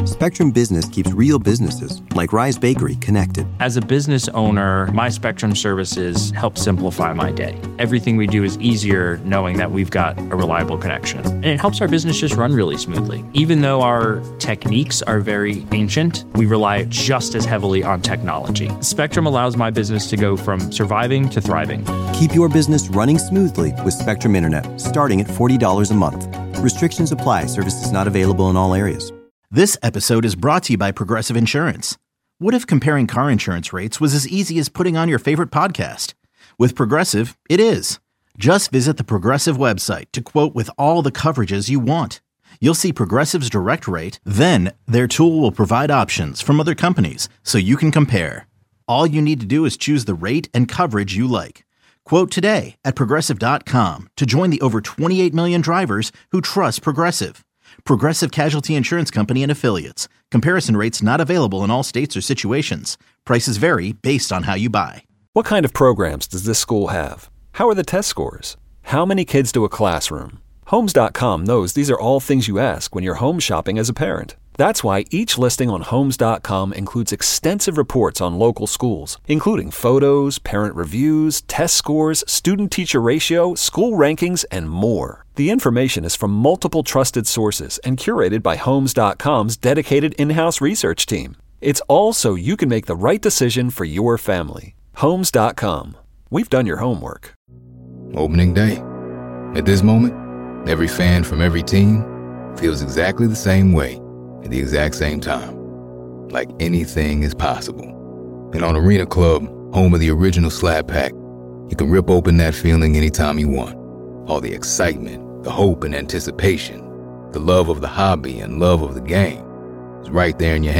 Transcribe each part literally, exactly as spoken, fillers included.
Spectrum Business keeps real businesses, like Rise Bakery, connected. As a business owner, my Spectrum services help simplify my day. Everything we do is easier knowing that we've got a reliable connection. And it helps our business just run really smoothly. Even though our techniques are very ancient, we rely just as heavily on technology. Spectrum allows my business to go from surviving to thriving. Keep your business running smoothly with Spectrum Internet, starting at forty dollars a month. Restrictions apply. Services not available in all areas. This episode is brought to you by Progressive Insurance. What if comparing car insurance rates was as easy as putting on your favorite podcast? With Progressive, it is. Just visit the Progressive website to quote with all the coverages you want. You'll see Progressive's direct rate, then their tool will provide options from other companies so you can compare. All you need to do is choose the rate and coverage you like. Quote today at Progressive dot com to join the over twenty-eight million drivers who trust Progressive. Progressive Casualty Insurance Company and Affiliates. Comparison rates not available in all states or situations. Prices vary based on how you buy. What kind of programs does this school have? How are the test scores? How many kids do a classroom? Homes dot com knows these are all things you ask when you're home shopping as a parent. That's why each listing on Homes dot com includes extensive reports on local schools, including photos, parent reviews, test scores, student-teacher ratio, school rankings, and more. The information is from multiple trusted sources and curated by Homes dot com's dedicated in-house research team. It's all so you can make the right decision for your family. Homes dot com. We've done your homework. Opening day. At this moment, every fan from every team feels exactly the same way at the exact same time. Like anything is possible. And on Arena Club, home of the original Slab Pack, you can rip open that feeling anytime you want. All the excitement, the hope and anticipation, the love of the hobby and love of the game is right there in your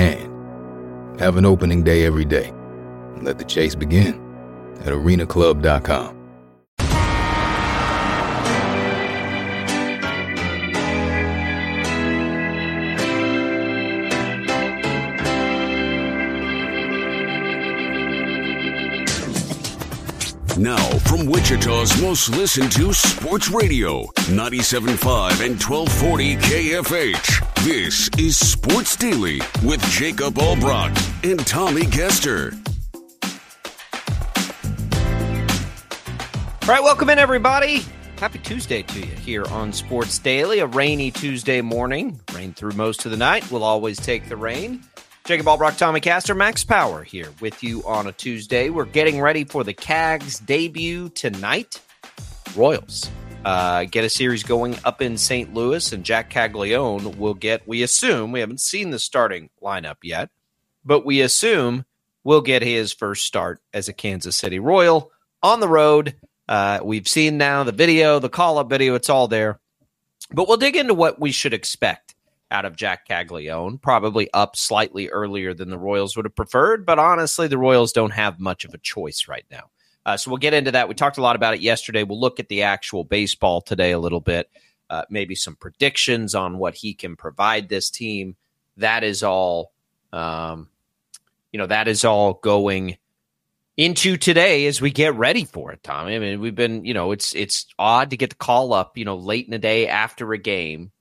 hand. Have an opening day every day. And let the chase begin at arena club dot com. Now, from Wichita's most listened to sports radio, ninety-seven point five and twelve forty K F H. This is Sports Daily with Jacob Albrock and Tommy Kester. All right, welcome in, everybody. Happy Tuesday to you here on Sports Daily. A rainy Tuesday morning. Rain through most of the night. We'll always take the rain. Jacob Albrock, Tommy Kester, Max Power here with you on a Tuesday. We're getting ready for the Cags debut tonight. Royals uh, get a series going up in Saint Louis, and Jack Caglione will get, we assume, we haven't seen the starting lineup yet, but we assume will get his first start as a Kansas City Royal on the road. Uh, we've seen now the video, the call-up video, it's all there. But we'll dig into what we should expect out of Jack Caglione, probably up slightly earlier than the Royals would have preferred, but honestly, the Royals don't have much of a choice right now. Uh, so we'll get into that. We talked a lot about it yesterday. We'll look at the actual baseball today a little bit, uh, maybe some predictions on what he can provide this team. That is all, um, you know, that is all going into today as we get ready for it, Tommy. I mean, we've been, you know, it's it's odd to get the call up, you know, late in the day after a game,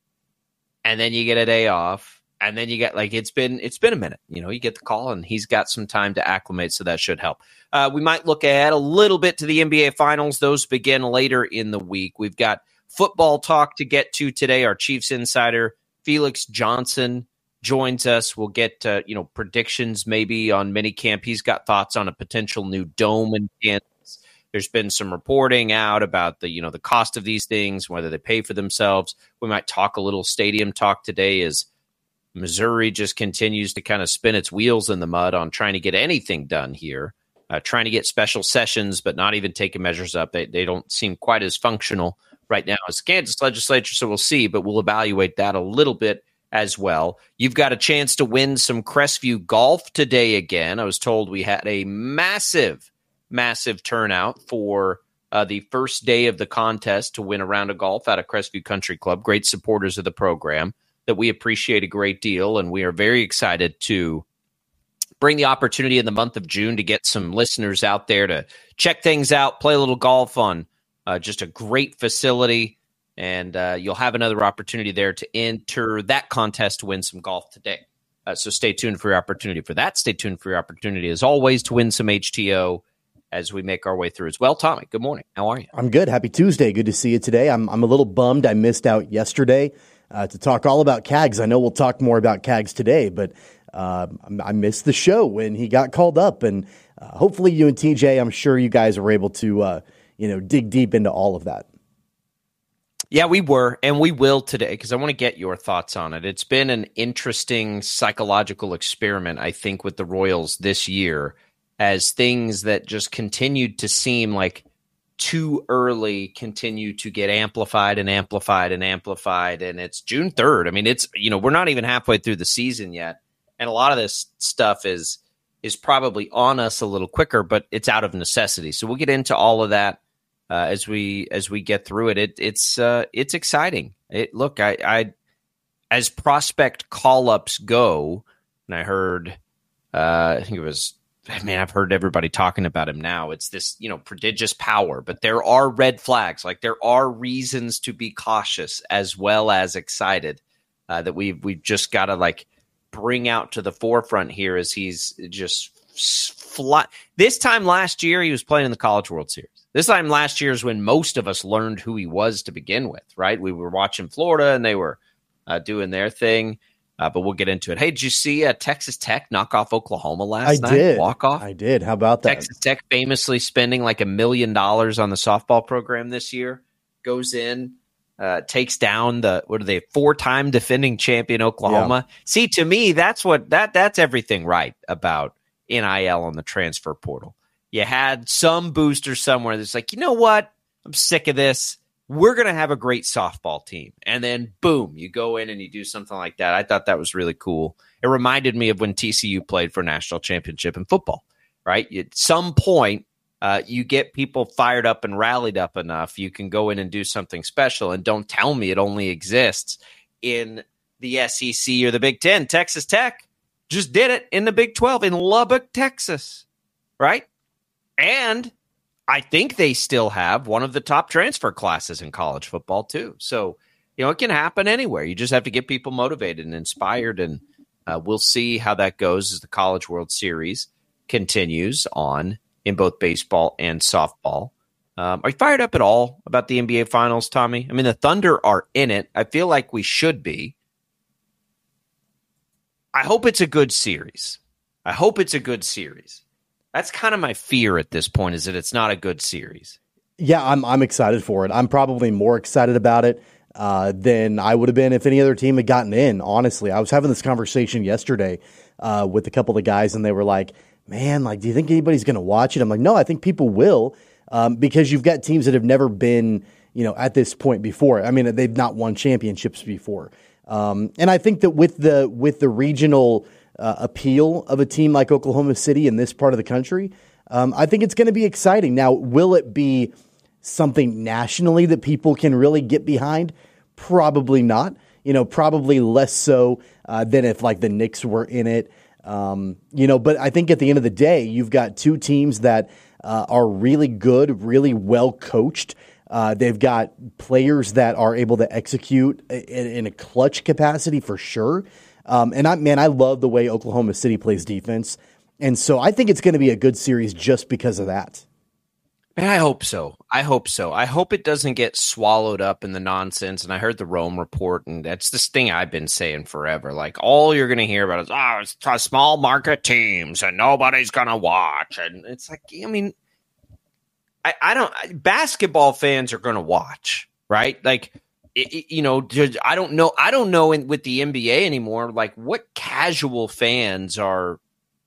and then you get a day off, and then you get like it's been it's been a minute. You know, you get the call, and he's got some time to acclimate, so that should help. Uh, we might look ahead a little bit to the N B A Finals. Those begin later in the week. We've got football talk to get to today. Our Chiefs insider Felix Johnson joins us. We'll get uh, you know predictions maybe on minicamp. He's got thoughts on a potential new dome in Kansas. There's been some reporting out about the you know the cost of these things, whether they pay for themselves. We might talk a little stadium talk today as Missouri just continues to kind of spin its wheels in the mud on trying to get anything done here, uh, trying to get special sessions, but not even taking measures up. They they don't seem quite as functional right now as the Kansas legislature, so we'll see, but we'll evaluate that a little bit as well. You've got a chance to win some Crestview golf today again. I was told we had a massive, massive turnout for uh, the first day of the contest to win a round of golf out of Crestview Country Club. Great supporters of the program that we appreciate a great deal, and we are very excited to bring the opportunity in the month of June to get some listeners out there to check things out, play a little golf on uh, just a great facility. And uh, you'll have another opportunity there to enter that contest to win some golf today. Uh, so stay tuned for your opportunity for that. Stay tuned for your opportunity, as always, to win some H T O as we make our way through as well. Tommy, good morning. How are you? I'm good. Happy Tuesday. Good to see you today. I'm I'm a little bummed I missed out yesterday uh, to talk all about C A Gs. I know we'll talk more about C A Gs today, but uh, I missed the show when he got called up. And uh, hopefully you and T J, I'm sure you guys were able to uh, you know dig deep into all of that. Yeah, we were, and we will today, because I want to get your thoughts on it. It's been an interesting psychological experiment, I think, with the Royals this year, as things that just continued to seem like too early continue to get amplified and amplified and amplified. And it's June third. I mean, it's, you know, we're not even halfway through the season yet. And a lot of this stuff is is probably on us a little quicker, but it's out of necessity. So we'll get into all of that uh, as we as we get through it. It it's uh, it's exciting. It look, I, I as prospect call-ups go, and I heard, uh, I think it was, man, I've heard everybody talking about him now. It's this, you know, prodigious power, but there are red flags. Like, there are reasons to be cautious as well as excited uh, that we've we've just got to like bring out to the forefront here as he's just fly. This time last year, he was playing in the College World Series. This time last year is when most of us learned who he was to begin with, right? We were watching Florida and they were uh, doing their thing. Uh, but we'll get into it. Hey, did you see uh, Texas Tech knock off Oklahoma last I night? Did. Walk off? I did. How about that? Texas Tech famously spending like a million dollars on the softball program this year. Goes in, uh, takes down the, what are they, four-time defending champion Oklahoma. Yeah. See, to me, that's what that that's everything right about N I L on the transfer portal. You had some booster somewhere that's like, you know what? I'm sick of this. We're going to have a great softball team. And then, boom, you go in and you do something like that. I thought that was really cool. It reminded me of when T C U played for a national championship in football, right? At some point, uh, you get people fired up and rallied up enough, you can go in and do something special. And don't tell me it only exists in the S E C or the Big Ten. Texas Tech just did it in the Big twelve in Lubbock, Texas, right? And I think they still have one of the top transfer classes in college football, too. So, you know, it can happen anywhere. You just have to get people motivated and inspired, and uh, we'll see how that goes as the College World Series continues on in both baseball and softball. Um, are you fired up at all about the N B A Finals, Tommy? I mean, the Thunder are in it. I feel like we should be. I hope it's a good series. I hope it's a good series. That's kind of my fear at this point, is that it's not a good series. Yeah, I'm I'm excited for it. I'm probably more excited about it uh, than I would have been if any other team had gotten in, honestly. I was having this conversation yesterday uh, with a couple of guys, and they were like, man, like, do you think anybody's going to watch it? I'm like, no, I think people will, um, because you've got teams that have never been, you know, at this point before. I mean, they've not won championships before. Um, and I think that with the with the regional Uh, appeal of a team like Oklahoma City in this part of the country, um, I think it's going to be exciting. Now, will it be something nationally that people can really get behind? Probably not. You know, probably less so uh, than if like the Knicks were in it. Um, you know, but I think at the end of the day, you've got two teams that uh, are really good, really well coached. Uh, they've got players that are able to execute in, in a clutch capacity for sure. Um, and I, man, I love the way Oklahoma City plays defense. And so I think it's going to be a good series just because of that. Man, I hope so. I hope so. I hope it doesn't get swallowed up in the nonsense. And I heard the Rome report, and that's this thing I've been saying forever. Like, all you're going to hear about is, oh, it's a small market teams and nobody's going to watch. And it's like, I mean, I, I don't, basketball fans are going to watch, right? Like, It, you know, I don't know. I don't know in, with the N B A anymore, like what casual fans are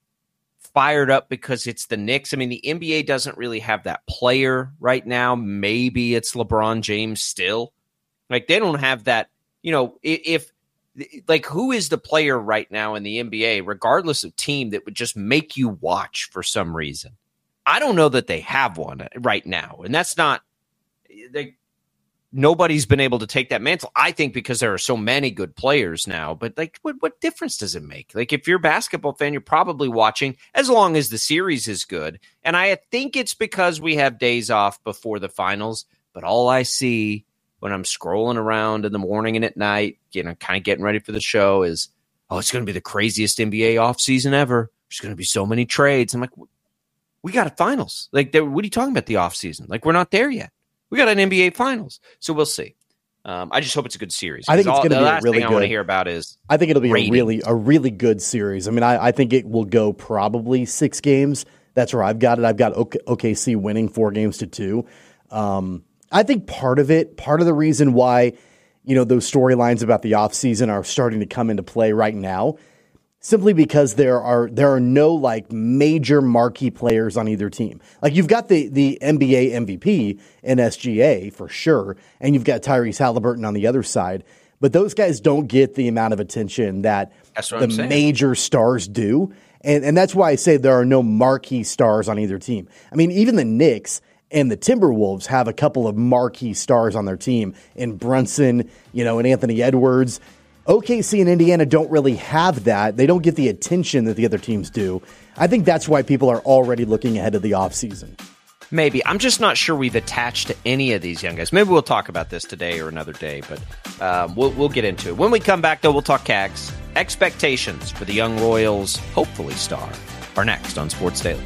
fired up because it's the Knicks. I mean, the N B A doesn't really have that player right now. Maybe it's LeBron James still. Like, they don't have that, you know, if, if like, who is the player right now in the N B A, regardless of team, that would just make you watch for some reason? I don't know that they have one right now. And that's not, they, nobody's been able to take that mantle, I think, because there are so many good players now. But, like, what, what difference does it make? Like, if you're a basketball fan, you're probably watching as long as the series is good. And I think it's because we have days off before the finals. But all I see when I'm scrolling around in the morning and at night, you know, kind of getting ready for the show, is, oh, it's going to be the craziest N B A offseason ever. There's going to be so many trades. I'm like, we got a finals. Like, what are you talking about the offseason? Like, we're not there yet. We got an N B A finals. So we'll see. Um, I just hope it's a good series. I think it's going to be a really thing good. I want to hear about is I think it'll be ratings. a really a really good series. I mean, I, I think it will go probably six games. That's where I've got it. I've got O K C winning four games to two. Um, I think part of it, part of the reason why, you know, those storylines about the offseason are starting to come into play right now, simply because there are there are no like major marquee players on either team. Like you've got the the N B A M V P in S G A for sure, and you've got Tyrese Halliburton on the other side. But those guys don't get the amount of attention that the major stars do. And and that's why I say there are no marquee stars on either team. I mean, even the Knicks and the Timberwolves have a couple of marquee stars on their team in Brunson, you know, and Anthony Edwards. O K C and Indiana don't really have that. They don't get the attention that the other teams do. I think that's why people are already looking ahead of the offseason. Maybe. I'm just not sure we've attached to any of these young guys. Maybe we'll talk about this today or another day, but um, we'll, we'll get into it. When we come back, though, we'll talk Cags. Expectations for the young Royals, hopefully star, are next on Sports Daily.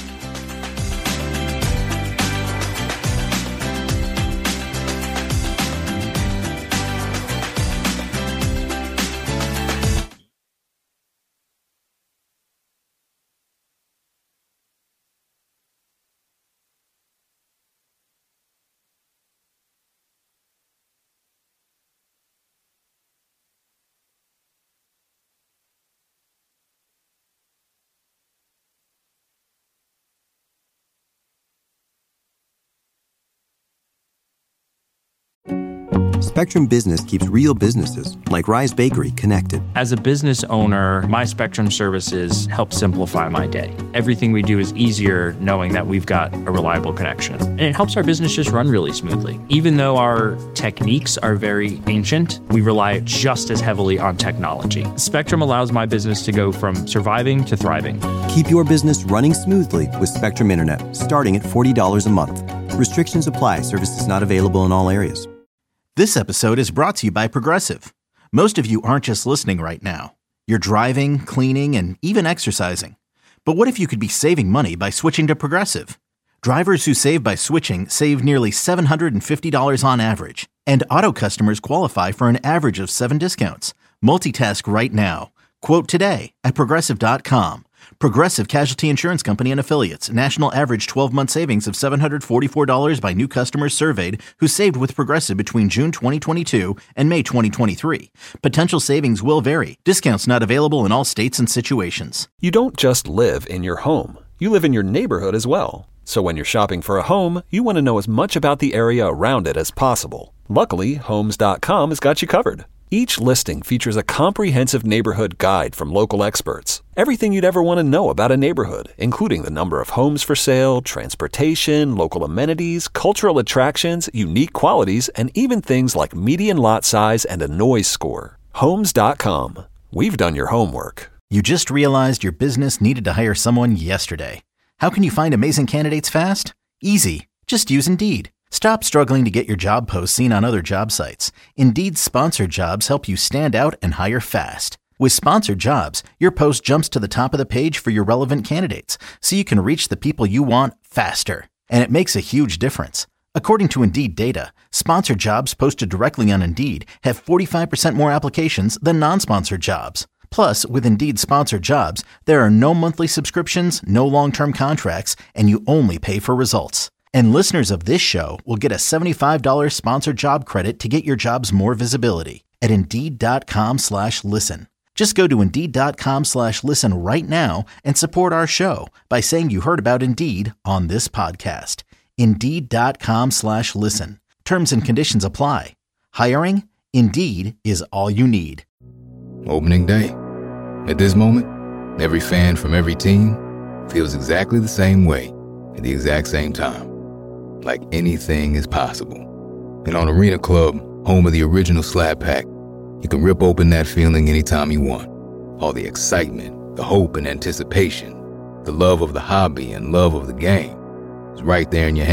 Spectrum Business keeps real businesses, like Rise Bakery, connected. As a business owner, my Spectrum services help simplify my day. Everything we do is easier knowing that we've got a reliable connection. And it helps our business just run really smoothly. Even though our techniques are very ancient, we rely just as heavily on technology. Spectrum allows my business to go from surviving to thriving. Keep your business running smoothly with Spectrum Internet, starting at forty dollars a month. Restrictions apply. Services not available in all areas. This episode is brought to you by Progressive. Most of you aren't just listening right now. You're driving, cleaning, and even exercising. But what if you could be saving money by switching to Progressive? Drivers who save by switching save nearly seven hundred fifty dollars on average. And auto customers qualify for an average of seven discounts. Multitask right now. Quote today at Progressive dot com. Progressive Casualty Insurance Company and Affiliates. National average twelve-month savings of seven hundred forty-four dollars by new customers surveyed who saved with Progressive between June twenty twenty-two and May twenty twenty-three. Potential savings will vary. Discounts not available in all states and situations. You don't just live in your home. You live in your neighborhood as well. So when you're shopping for a home, you want to know as much about the area around it as possible. Luckily, Homes dot com has got you covered. Each listing features a comprehensive neighborhood guide from local experts. Everything you'd ever want to know about a neighborhood, including the number of homes for sale, transportation, local amenities, cultural attractions, unique qualities, and even things like median lot size and a noise score. Homes dot com. We've done your homework. You just realized your business needed to hire someone yesterday. How can you find amazing candidates fast? Easy. Just use Indeed. Stop struggling to get your job posts seen on other job sites. Indeed's sponsored jobs help you stand out and hire fast. With sponsored jobs, your post jumps to the top of the page for your relevant candidates, so you can reach the people you want faster. And it makes a huge difference. According to Indeed data, sponsored jobs posted directly on Indeed have forty-five percent more applications than non-sponsored jobs. Plus, with Indeed sponsored jobs, there are no monthly subscriptions, no long-term contracts, and you only pay for results. And listeners of this show will get a seventy-five dollars sponsored job credit to get your jobs more visibility at Indeed.com slash listen. Just go to Indeed.com slash listen right now and support our show by saying you heard about Indeed on this podcast. Indeed.com slash listen. Terms and conditions apply. Hiring? Indeed is all you need. Opening day. At this moment, every fan from every team feels exactly the same way at the exact same time. Like anything is possible. And on Arena Club, home of the original Slab Pack, you can rip open that feeling anytime you want. All the excitement, the hope and anticipation, the love of the hobby and love of the game is right there in your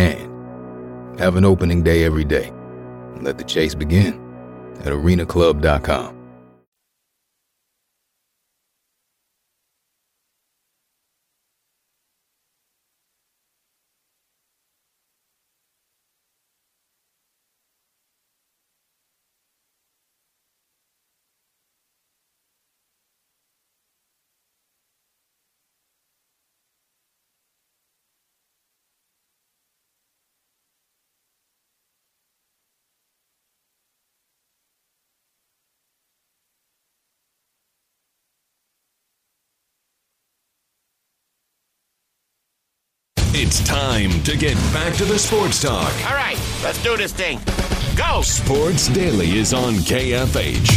hand. Have an opening day every day. And let the chase begin at Arena Club dot com. It's time to get back to the sports talk. All right, let's do this thing. Go! Sports Daily is on K F H.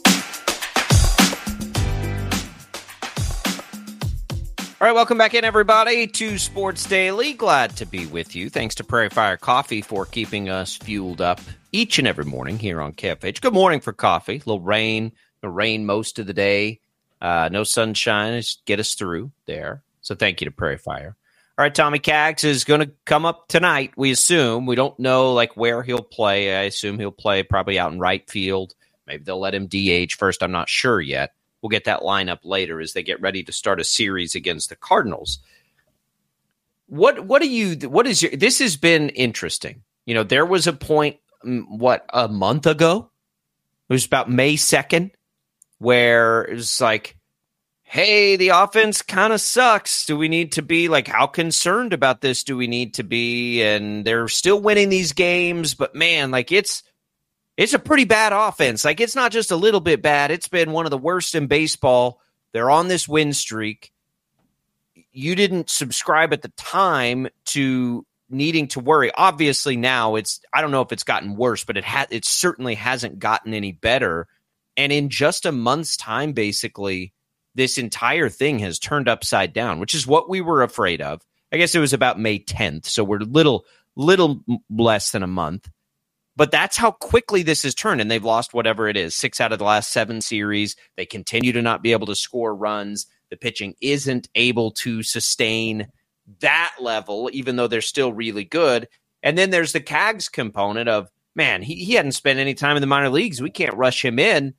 All right, welcome back in, everybody, to Sports Daily. Glad to be with you. Thanks to Prairie Fire Coffee for keeping us fueled up each and every morning here on K F H. Good morning for coffee. A little rain, the rain most of the day. Uh, no sunshine. Just get us through there. So thank you to Prairie Fire. All right, Tommy Cags is going to come up tonight, we assume. We don't know like where he'll play. I assume he'll play probably out in right field. Maybe they'll let him D H first. I'm not sure yet. We'll get that lineup later as they get ready to start a series against the Cardinals. What what do you what is your this has been interesting. You know, there was a point what a month ago. It was about May second where it was like, hey, the offense kind of sucks. Do we need to be like, how concerned about this do we need to be? And they're still winning these games, but man, like it's it's a pretty bad offense. Like it's not just a little bit bad. It's been one of the worst in baseball. They're on this win streak. You didn't subscribe at the time to needing to worry. Obviously now it's, I don't know if it's gotten worse, but it ha- it certainly hasn't gotten any better. And in just a month's time, basically, this entire thing has turned upside down, which is what we were afraid of. I guess it was about May tenth, so we're little, little less than a month. But that's how quickly this has turned, and they've lost whatever it is, six out of the last seven series. They continue to not be able to score runs. The pitching isn't able to sustain that level, even though they're still really good. And then there's the Cags component of, man, he, he hadn't spent any time in the minor leagues. We can't rush him in.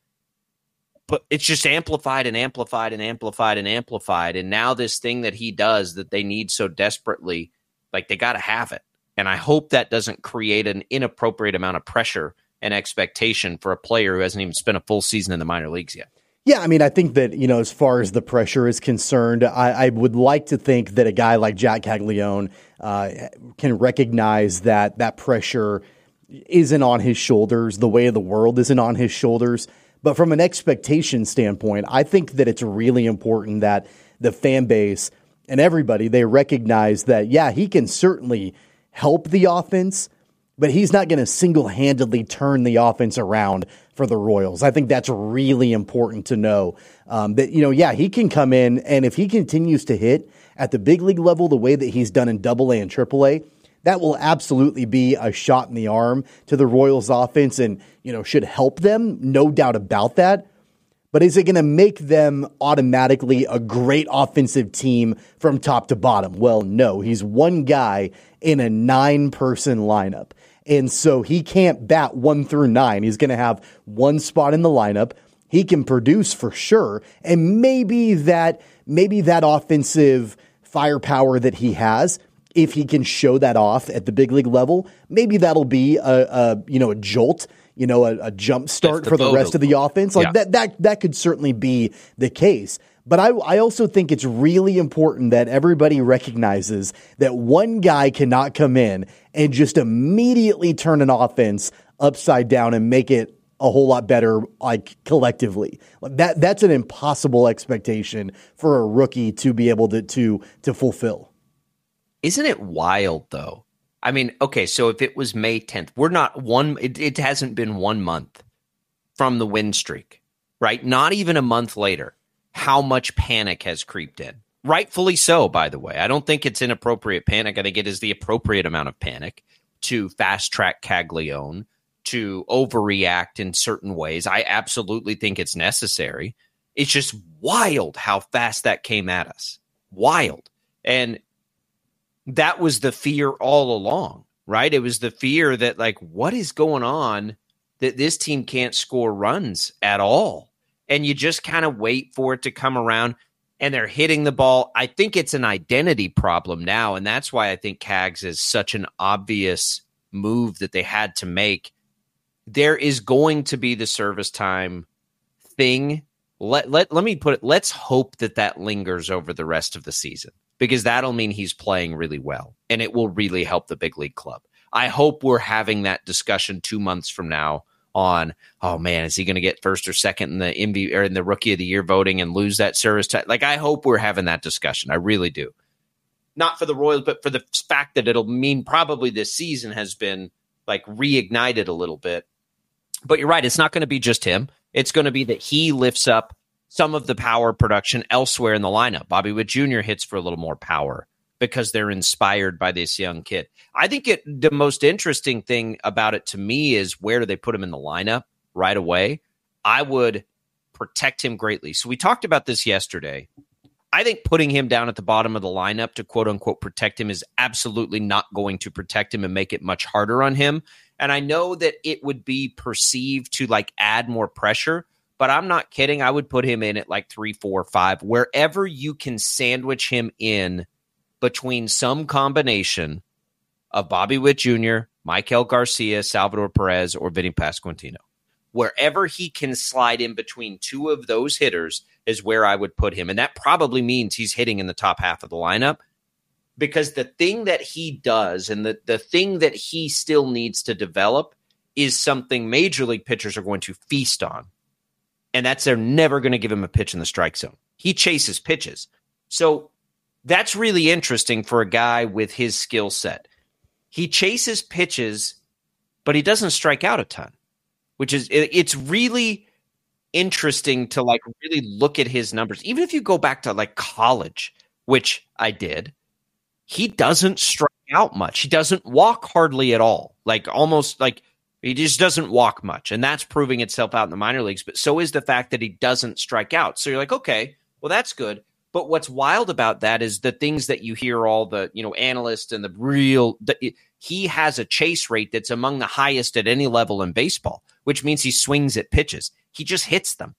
But it's just amplified and amplified and amplified and amplified. And now this thing that he does that they need so desperately, like they got to have it. And I hope that doesn't create an inappropriate amount of pressure and expectation for a player who hasn't even spent a full season in the minor leagues yet. Yeah, I mean, I think that, you know, as far as the pressure is concerned, I, I would like to think that a guy like Jack Caglianone uh, can recognize that that pressure isn't on his shoulders. The weight of the world isn't on his shoulders. But from an expectation standpoint, I think that it's really important that the fan base and everybody, they recognize that, yeah, he can certainly help the offense, but he's not going to single-handedly turn the offense around for the Royals. I think that's really important to know. Um, that, you know, yeah, he can come in, and if he continues to hit at the big league level the way that he's done in Double A and Triple A, that will absolutely be a shot in the arm to the Royals offense and, you know, should help them, no doubt about that. But is it going to make them automatically a great offensive team from top to bottom? Well, no. He's one guy in a nine-person lineup. And so he can't bat one through nine. He's going to have one spot in the lineup. He can produce for sure. And maybe that, maybe that offensive firepower that he has, if he can show that off at the big league level, maybe that'll be a, a you know a jolt, you know, a, a jump start for the rest of the offense. Like yeah. that that that could certainly be the case. But I I also think it's really important that everybody recognizes that one guy cannot come in and just immediately turn an offense upside down and make it a whole lot better, like collectively. That that's an impossible expectation for a rookie to be able to to to fulfill. Isn't it wild, though? I mean, okay, so if it was May tenth, we're not one, it, it hasn't been one month from the win streak, right? Not even a month later, how much panic has creeped in. Rightfully so, by the way. I don't think it's inappropriate panic. I think it is the appropriate amount of panic to fast-track Caglianone, to overreact in certain ways. I absolutely think it's necessary. It's just wild how fast that came at us. Wild. And that was the fear all along, right? It was the fear that, like, what is going on that this team can't score runs at all? And you just kind of wait for it to come around, and they're hitting the ball. I think it's an identity problem now, and that's why I think Cags is such an obvious move that they had to make. There is going to be the service time thing. Let, let, let me put it, let's hope that that lingers over the rest of the season, because that'll mean he's playing really well, and it will really help the big league club. I hope we're having that discussion two months from now on, oh man, is he going to get first or second in the M V P or in the Rookie of the Year voting and lose that service time? Like, I hope we're having that discussion. I really do. not for the Royals, but for the fact that it'll mean probably this season has been like reignited a little bit. But you're right. It's not going to be just him. It's going to be that he lifts up some of the power production elsewhere in the lineup. Bobby Witt Junior hits for a little more power because they're inspired by this young kid. I think it, the most interesting thing about it to me is where do they put him in the lineup right away? I would protect him greatly. So we talked about this yesterday. I think putting him down at the bottom of the lineup to quote unquote protect him is absolutely not going to protect him and make it much harder on him. And I know that it would be perceived to like add more pressure, but I'm not kidding. I would put him in at like three, four, five, wherever you can sandwich him in between some combination of Bobby Witt Junior, Michael Garcia, Salvador Perez, or Vinny Pasquantino. Wherever he can slide in between two of those hitters is where I would put him. And that probably means he's hitting in the top half of the lineup, because the thing that he does and the, the thing that he still needs to develop is something major league pitchers are going to feast on. And that's they're never going to give him a pitch in the strike zone. He chases pitches. So that's really interesting for a guy with his skill set. He chases pitches, but he doesn't strike out a ton, which is, it's really interesting to like really look at his numbers. Even if you go back to like college, which I did, he doesn't strike out much. He doesn't walk hardly at all. Like almost like he just doesn't walk much. And that's proving itself out in the minor leagues. But so is the fact that he doesn't strike out. So you're like, okay, well, that's good. But what's wild about that is the things that you hear all the, you know, analysts and the real, the, he has a chase rate that's among the highest at any level in baseball, which means he swings at pitches. He just hits them.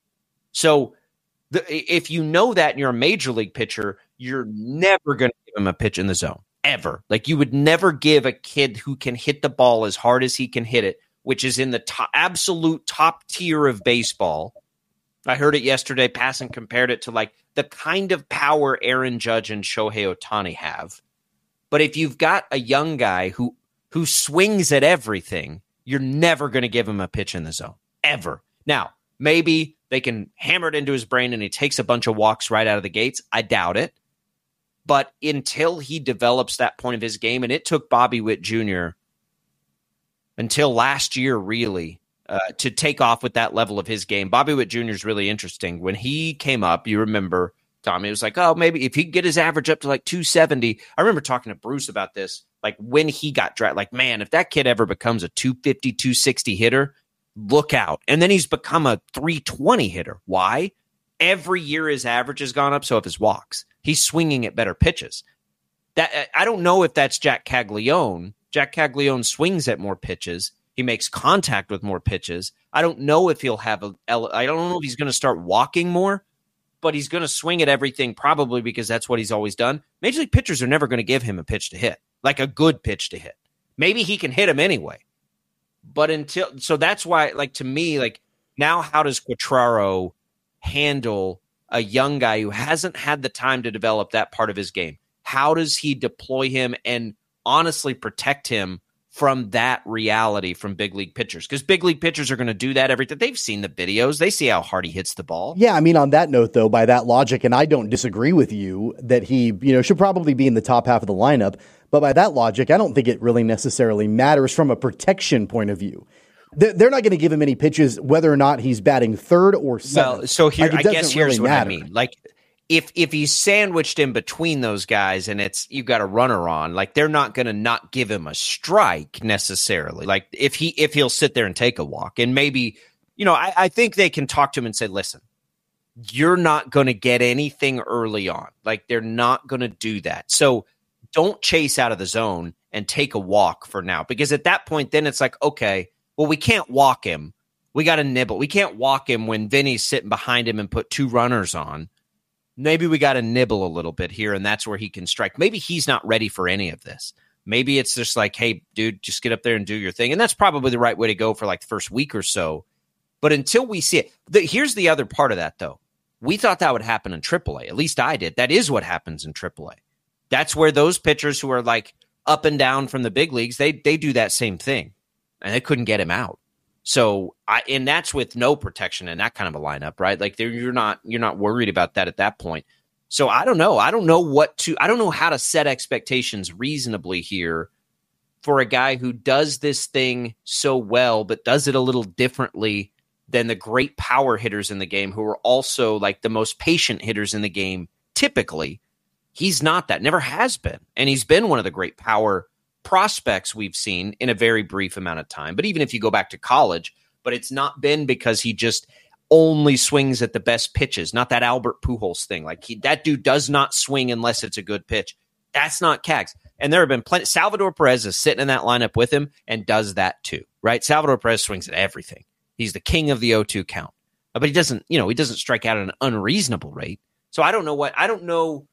So the, if you know that and you're a major league pitcher, you're never going to give him a pitch in the zone, ever. Like you would never give a kid who can hit the ball as hard as he can hit it, which is in the top, absolute top tier of baseball. I heard it yesterday. Passan compared it to like the kind of power Aaron Judge and Shohei Ohtani have. But if you've got a young guy who who swings at everything, you're never going to give him a pitch in the zone, ever. Now, maybe they can hammer it into his brain and he takes a bunch of walks right out of the gates. I doubt it. But until he develops that point of his game, and it took Bobby Witt Junior until last year, really, uh, to take off with that level of his game. Bobby Witt Junior is really interesting. When he came up, you remember, Tommy, it was like, oh, maybe if he could get his average up to like two seventy. I remember talking to Bruce about this, like when he got drafted, like, man, if that kid ever becomes a two fifty, two sixty hitter, look out. And then he's become a three twenty hitter. Why? Every year his average has gone up, so have his walks. He's swinging at better pitches. That I don't know if that's Jack Caglione. Jack Caglione swings at more pitches. He makes contact with more pitches. I don't know if he'll have a I don't know if he's going to start walking more, but he's going to swing at everything probably because that's what he's always done. Major league pitchers are never going to give him a pitch to hit, like a good pitch to hit. Maybe he can hit him anyway. But until so that's why, like, to me, like, now how does Quatraro handle a young guy who hasn't had the time to develop that part of his game? How does he deploy him and honestly protect him from that reality from big league pitchers? Because big league pitchers are going to do that every time. They've seen the videos. They see how hard he hits the ball. Yeah, I mean, on that note, though, by that logic, and I don't disagree with you that he, you know, should probably be in the top half of the lineup. But by that logic, I don't think it really necessarily matters from a protection point of view. They're not going to give him any pitches whether or not he's batting third or seventh. Well, so here, like, I guess here's really what matter. I mean. Like, if if he's sandwiched in between those guys and it's you've got a runner on, like, they're not going to not give him a strike necessarily. Like, if he if he'll sit there and take a walk, and maybe, you know, I, I think they can talk to him and say, listen, you're not going to get anything early on. Like, they're not going to do that. So don't chase out of the zone and take a walk for now, because at that point, then it's like, okay, well, we can't walk him. We got to nibble. We can't walk him when Vinny's sitting behind him and put two runners on. Maybe we got to nibble a little bit here, and that's where he can strike. Maybe he's not ready for any of this. Maybe it's just like, hey, dude, just get up there and do your thing. And that's probably the right way to go for like the first week or so. But until we see it, the, here's the other part of that, though. We thought that would happen in triple A. At least I did. That is what happens in triple A. That's where those pitchers who are like up and down from the big leagues, they they do that same thing. And they couldn't get him out. So, I and that's with no protection in that kind of a lineup, right? Like, you're not you're not worried about that at that point. So I don't know. I don't know what to, I don't know how to set expectations reasonably here for a guy who does this thing so well, but does it a little differently than the great power hitters in the game who are also like the most patient hitters in the game. Typically, he's not that, never has been. And he's been one of the great power prospects we've seen in a very brief amount of time. But even if you go back to college, but it's not been because he just only swings at the best pitches, not that Albert Pujols thing. Like he, that dude does not swing unless it's a good pitch. That's not Cags. And there have been plenty. Salvador Perez is sitting in that lineup with him and does that too, right? Salvador Perez swings at everything. He's the king of the oh two count, but he doesn't, you know, he doesn't strike out at an unreasonable rate. So I don't know what, I don't know.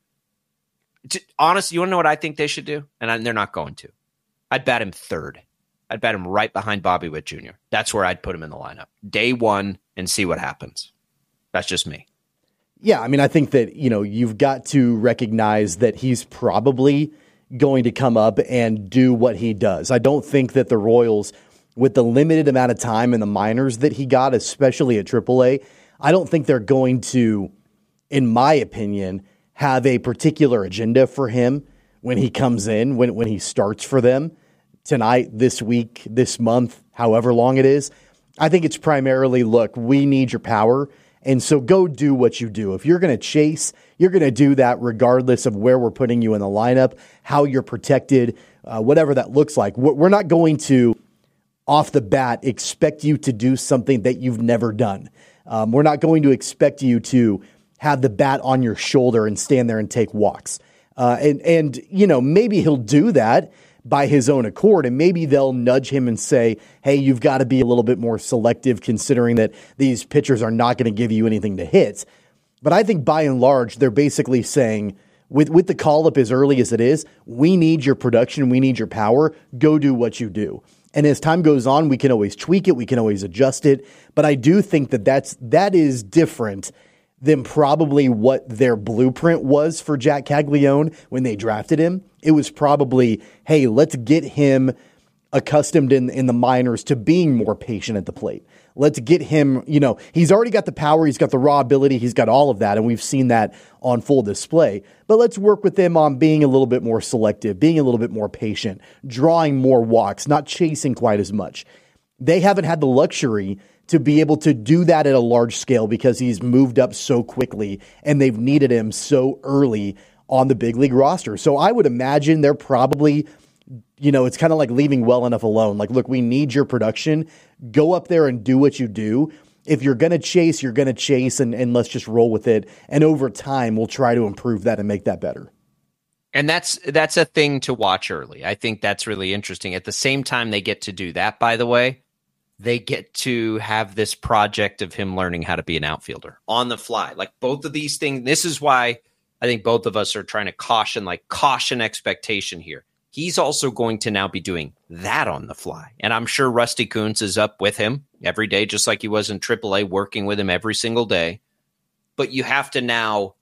To, honestly, you want to know what I think they should do? And I, they're not going to. I'd bat him third. I'd bat him right behind Bobby Witt Junior That's where I'd put him in the lineup. Day one and see what happens. That's just me. Yeah, I mean, I think that, you know, you've got to recognize that he's probably going to come up and do what he does. I don't think that the Royals, with the limited amount of time in the minors that he got, especially at triple A, I don't think they're going to, in my opinion, have a particular agenda for him when he comes in, when, when he starts for them tonight, this week, this month, however long it is. I think it's primarily, look, we need your power, and so go do what you do. If you're going to chase, you're going to do that regardless of where we're putting you in the lineup, how you're protected, uh, whatever that looks like. We're not going to, off the bat, expect you to do something that you've never done. Um, we're not going to expect you to have the bat on your shoulder and stand there and take walks. Uh, and, and, you know, maybe he'll do that by his own accord, and maybe they'll nudge him and say, hey, you've got to be a little bit more selective considering that these pitchers are not going to give you anything to hit. But I think by and large, they're basically saying, with, with the call-up as early as it is, we need your production, we need your power, go do what you do. And as time goes on, we can always tweak it, we can always adjust it, but I do think that that's, that is different than probably what their blueprint was for Jack Caglianone when they drafted him. It was probably, hey, let's get him accustomed in, in the minors to being more patient at the plate. Let's get him, you know, he's already got the power, he's got the raw ability, he's got all of that, and we've seen that on full display. But let's work with him on being a little bit more selective, being a little bit more patient, drawing more walks, not chasing quite as much. They haven't had the luxury to be able to do that at a large scale because he's moved up so quickly and they've needed him so early on the big league roster. So I would imagine they're probably, you know, it's kind of like leaving well enough alone. Like, look, we need your production. Go up there and do what you do. If you're going to chase, you're going to chase, and, and let's just roll with it. And over time, we'll try to improve that and make that better. And that's that's a thing to watch early. I think that's really interesting. At the same time they get to do that, by the way, they get to have this project of him learning how to be an outfielder on the fly. Like both of these things, this is why I think both of us are trying to caution, like caution expectation here. He's also going to now be doing that on the fly. And I'm sure Rusty Kuntz is up with him every day, just like he was in triple A, working with him every single day. But you have to now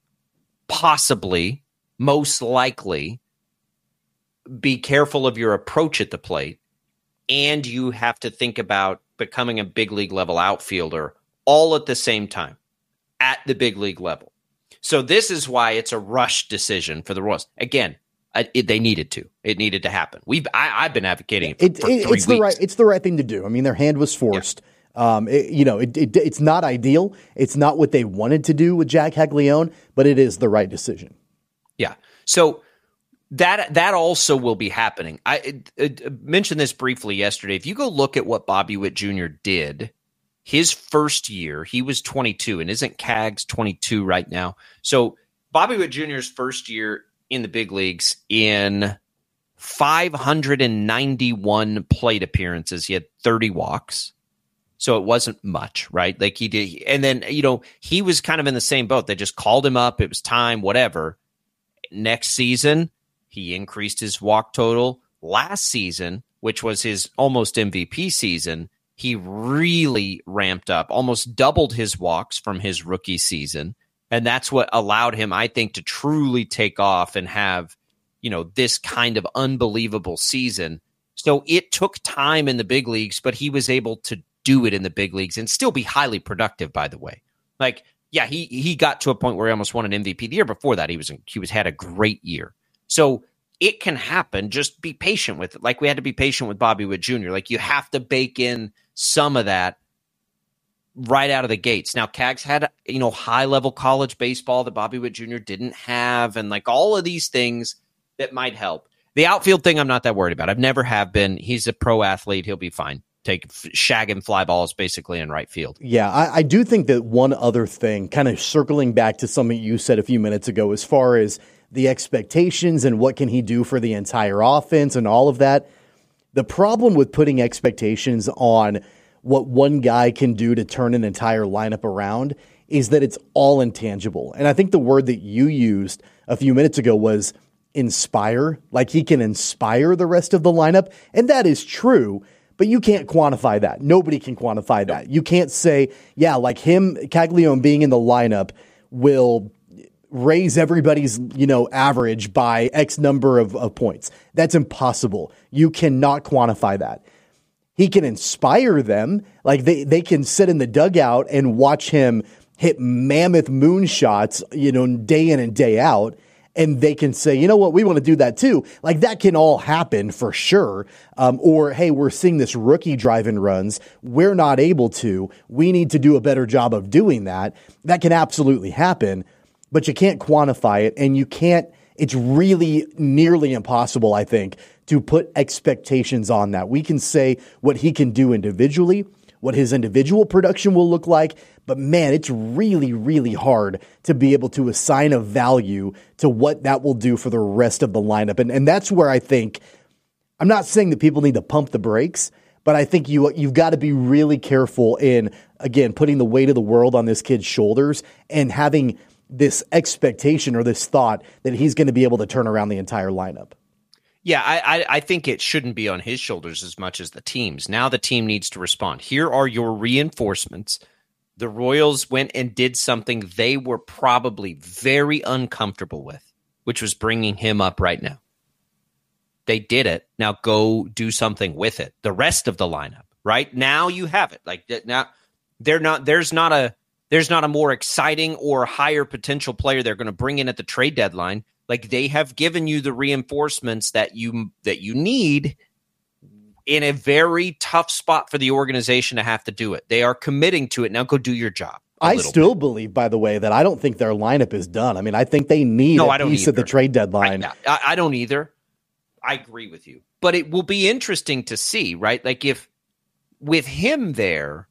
possibly, most likely, be careful of your approach at the plate. And you have to think about becoming a big league level outfielder all at the same time at the big league level. So this is why it's a rush decision for the Royals. Again, I, it, they needed to. It needed to happen. We've I, I've been advocating for, it, for it, three it's weeks. the right. It's the right thing to do. I mean, their hand was forced. Yeah. Um, it, you know, it, it, it's not ideal. It's not what they wanted to do with Jack Caglianone, but it is the right decision. Yeah. So that that also will be happening. I it, it, mentioned this briefly yesterday. If you go look at what Bobby Witt Junior did his first year, he was twenty-two, and isn't Cags twenty-two right now? So Bobby Witt Junior's first year in the big leagues, in five hundred ninety-one plate appearances, he had thirty walks. So it wasn't much, right? Like he did. And then, you know, he was kind of in the same boat. They just called him up. It was time, whatever. Next season, he increased his walk total. Last season, which was his almost M V P season, he really ramped up, almost doubled his walks from his rookie season. And that's what allowed him, I think, to truly take off and have, you know, this kind of unbelievable season. So it took time in the big leagues, but he was able to do it in the big leagues and still be highly productive, by the way. Like, yeah, he he got to a point where he almost won an M V P. The year before that, he was he was had a great year. So it can happen. Just be patient with it. Like we had to be patient with Bobby Witt Junior Like you have to bake in some of that right out of the gates. Now, Cags had, you know, high level college baseball that Bobby Witt Junior didn't have, and like all of these things that might help. The outfield thing, I'm not that worried about. I've never have been. He's a pro athlete. He'll be fine. Take shagging fly balls basically in right field. Yeah, I, I do think that one other thing, kind of circling back to something you said a few minutes ago, as far as the expectations and what can he do for the entire offense and all of that. The problem with putting expectations on what one guy can do to turn an entire lineup around is that it's all intangible. And I think the word that you used a few minutes ago was inspire, like he can inspire the rest of the lineup. And that is true. But you can't quantify that. Nobody can quantify that. You can't say, yeah, like him, Caglione being in the lineup will raise everybody's, you know, average by X number of, of points. That's impossible. You cannot quantify that. He can inspire them. Like they, they can sit in the dugout and watch him hit mammoth moonshots, you know, day in and day out. And they can say, you know what, we want to do that too. Like that can all happen for sure. Um, or, hey, we're seeing this rookie driving runs. We're not able to. We need to do a better job of doing that. That can absolutely happen, but you can't quantify it. And you can't, it's really nearly impossible, I think, to put expectations on that. We can say what he can do individually, what his individual production will look like. But man, it's really, really hard to be able to assign a value to what that will do for the rest of the lineup. And and that's where I think, I'm not saying that people need to pump the brakes, but I think you, you've got to be really careful in, again, putting the weight of the world on this kid's shoulders and having this expectation or this thought that he's going to be able to turn around the entire lineup. Yeah, I, I, I think it shouldn't be on his shoulders as much as the team's. Now the team needs to respond. Here are your reinforcements. The Royals went and did something they were probably very uncomfortable with, which was bringing him up right now. They did it. Now go do something with it. The rest of the lineup, right? Now you have it. Like now they're not, there's not a, there's not a more exciting or higher potential player they're going to bring in at the trade deadline. Like they have given you the reinforcements that you, that you need in a very tough spot for the organization to have to do it. They are committing to it. Now go do your job. I still bit. believe, by the way, that I don't think their lineup is done. I mean, I think they need no, a I don't piece either. At the trade deadline. I, I, I don't either. I agree with you. But it will be interesting to see, right? Like if with him there,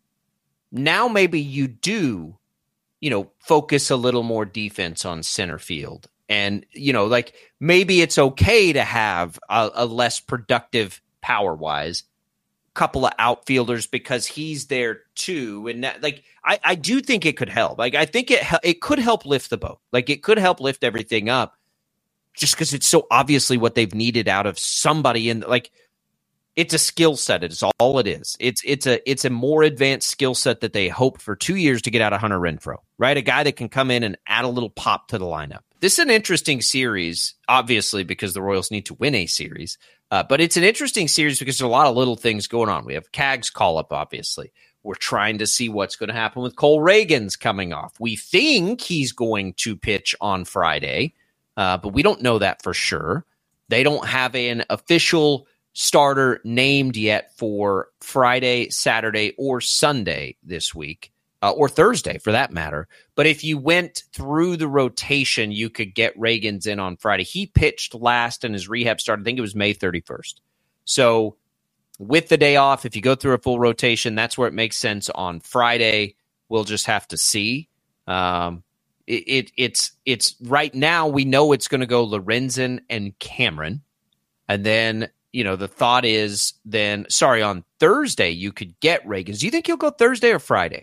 now maybe you do, you know, focus a little more defense on center field. And, you know, like maybe it's okay to have a, a less productive power-wise couple of outfielders because he's there too. And that, like, I, I do think it could help. Like, I think it it could help lift the boat. Like, it could help lift everything up just because it's so obviously what they've needed out of somebody. And like, it's a skill set. It's all it is. It's it's a it's a more advanced skill set that they hoped for two years to get out of Hunter Renfroe, right? A guy that can come in and add a little pop to the lineup. This is an interesting series, obviously, because the Royals need to win a series. Uh, but it's an interesting series because there's a lot of little things going on. We have Cags call-up, obviously. We're trying to see what's going to happen with Cole Reagans coming off. We think he's going to pitch on Friday, uh, but we don't know that for sure. They don't have an official starter named yet for Friday, Saturday, or Sunday this week. Uh, or Thursday, for that matter. But if you went through the rotation, you could get Reagans in on Friday. He pitched last and his rehab started, I think it was May thirty-first. So with the day off, if you go through a full rotation, that's where it makes sense on Friday. We'll just have to see. Um, it, it It's it's right now, we know it's going to go Lorenzen and Cameron. And then, you know, the thought is then, sorry, on Thursday, you could get Reagans. Do you think he'll go Thursday or Friday?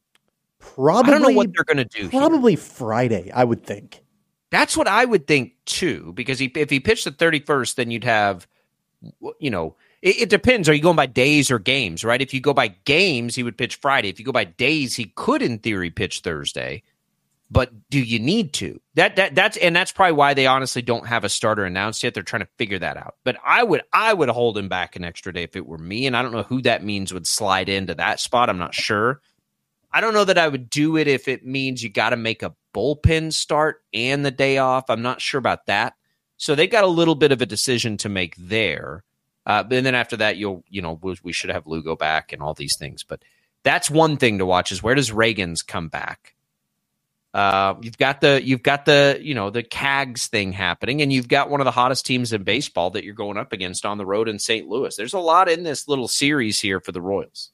Probably, I don't know what they're going to do. Probably here. Friday, I would think. That's what I would think too, because he, if he pitched the thirty-first, then you'd have, you know, it, it depends. Are you going by days or games, right? If you go by games, he would pitch Friday. If you go by days, he could, in theory, pitch Thursday. But do you need to? That that that's and that's probably why they honestly don't have a starter announced yet. They're trying to figure that out. But I would I would hold him back an extra day if it were me, and I don't know who that means would slide into that spot. I'm not sure. I don't know that I would do it if it means you got to make a bullpen start and the day off. I'm not sure about that. So they got a little bit of a decision to make there. Uh, and then after that, you'll, you know, we should have Lugo back and all these things. But that's one thing to watch is where does Ragans come back? Uh, you've got the, you've got the, you know, the C A Gs thing happening, and you've got one of the hottest teams in baseball that you're going up against on the road in Saint Louis. There's a lot in this little series here for the Royals.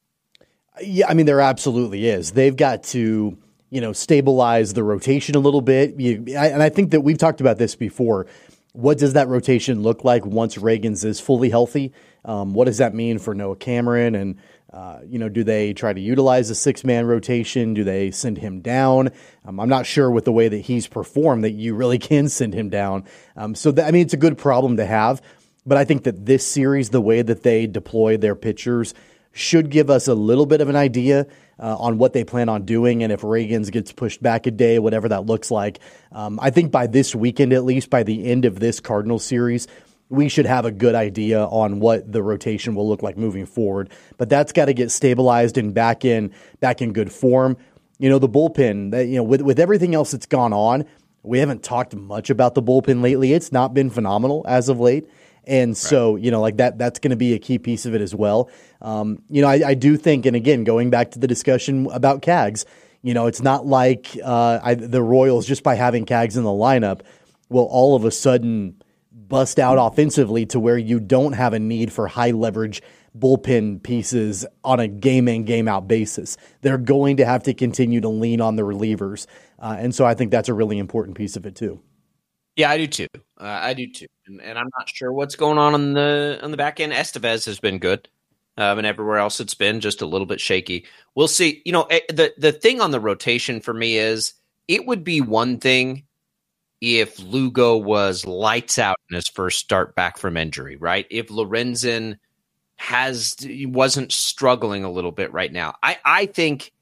Yeah, I mean, there absolutely is. They've got to, you know, stabilize the rotation a little bit. You, I, and I think that we've talked about this before. What does that rotation look like once Ragans is fully healthy? Um, what does that mean for Noah Cameron? And, uh, you know, do they try to utilize a six-man rotation? Do they send him down? Um, I'm not sure with the way that he's performed that you really can send him down. Um, so, that, I mean, it's a good problem to have. But I think that this series, the way that they deploy their pitchers, should give us a little bit of an idea uh, on what they plan on doing, and if Ragans gets pushed back a day, whatever that looks like. Um, I think by this weekend, at least by the end of this Cardinals series, we should have a good idea on what the rotation will look like moving forward. But that's got to get stabilized and back in back in good form. You know, the bullpen, that, you know, with with everything else that's gone on, we haven't talked much about the bullpen lately. It's not been phenomenal as of late. And so, you know, like that, that's going to be a key piece of it as well. Um, you know, I, I do think, and again, going back to the discussion about C A Gs, you know, it's not like uh, I, the Royals, just by having C A Gs in the lineup, will all of a sudden bust out offensively to where you don't have a need for high leverage bullpen pieces on a game in, game out basis. They're going to have to continue to lean on the relievers. Uh, and so I think that's a really important piece of it too. Yeah, I do too. Uh, I do too, and, and I'm not sure what's going on on the on the back end. Estevez has been good, um, and everywhere else it's been just a little bit shaky. We'll see. You know, the the thing on the rotation for me is it would be one thing if Lugo was lights out in his first start back from injury, right? If Lorenzen has wasn't struggling a little bit right now, I I think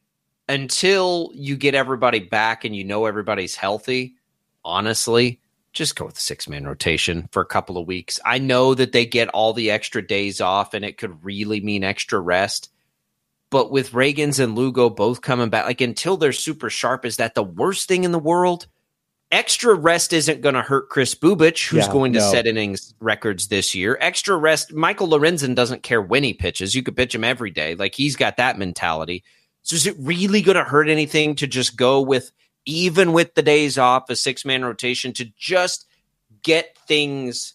until you get everybody back and you know everybody's healthy, honestly, just go with the six-man rotation for a couple of weeks. I know that they get all the extra days off, and it could really mean extra rest. But with Ragans and Lugo both coming back, like until they're super sharp, is that the worst thing in the world? Extra rest isn't going to hurt Chris Bubich, who's Yeah, going to no. set innings records this year. Extra rest, Michael Lorenzen doesn't care when he pitches. You could pitch him every day. Like, he's got that mentality. So is it really going to hurt anything to just go with, even with the days off, a six-man rotation to just get things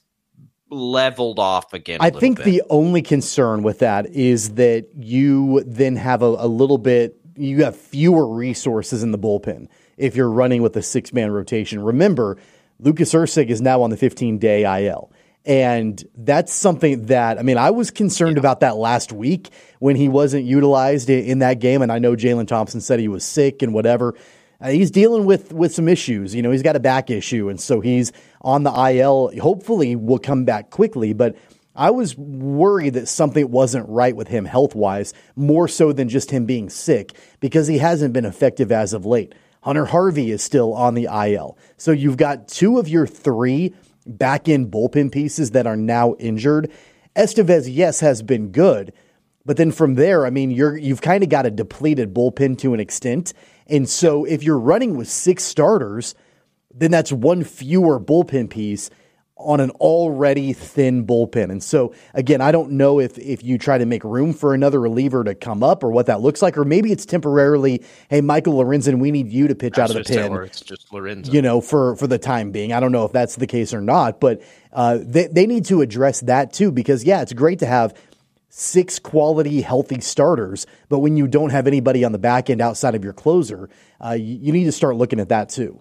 leveled off again? I a little think bit? the only concern with that is that you then have a, a little bit, you have fewer resources in the bullpen if you're running with a six-man rotation. Remember, Lucas Ursig is now on the fifteen-day I L. And that's something that, I mean, I was concerned yeah. about that last week when he wasn't utilized in, in that game. And I know Jalen Thompson said he was sick and whatever. Uh, he's dealing with, with some issues. You know, he's got a back issue, and so he's on the I L. Hopefully will come back quickly, but I was worried that something wasn't right with him health-wise, more so than just him being sick, because he hasn't been effective as of late. Hunter Harvey is still on the I L. So you've got two of your three back-end bullpen pieces that are now injured. Estevez, yes, has been good, but then from there, I mean, you're, you've kind of got a depleted bullpen to an extent. And so if you're running with six starters, then that's one fewer bullpen piece on an already thin bullpen. And so, again, I don't know if if you try to make room for another reliever to come up or what that looks like, or maybe it's temporarily, hey, Michael Lorenzen, we need you to pitch out of the pen. Or it's just Lorenzen. You know, for, for the time being. I don't know if that's the case or not, but uh, they, they need to address that too, because, yeah, it's great to have six quality, healthy starters, but when you don't have anybody on the back end outside of your closer, uh, you, you need to start looking at that too.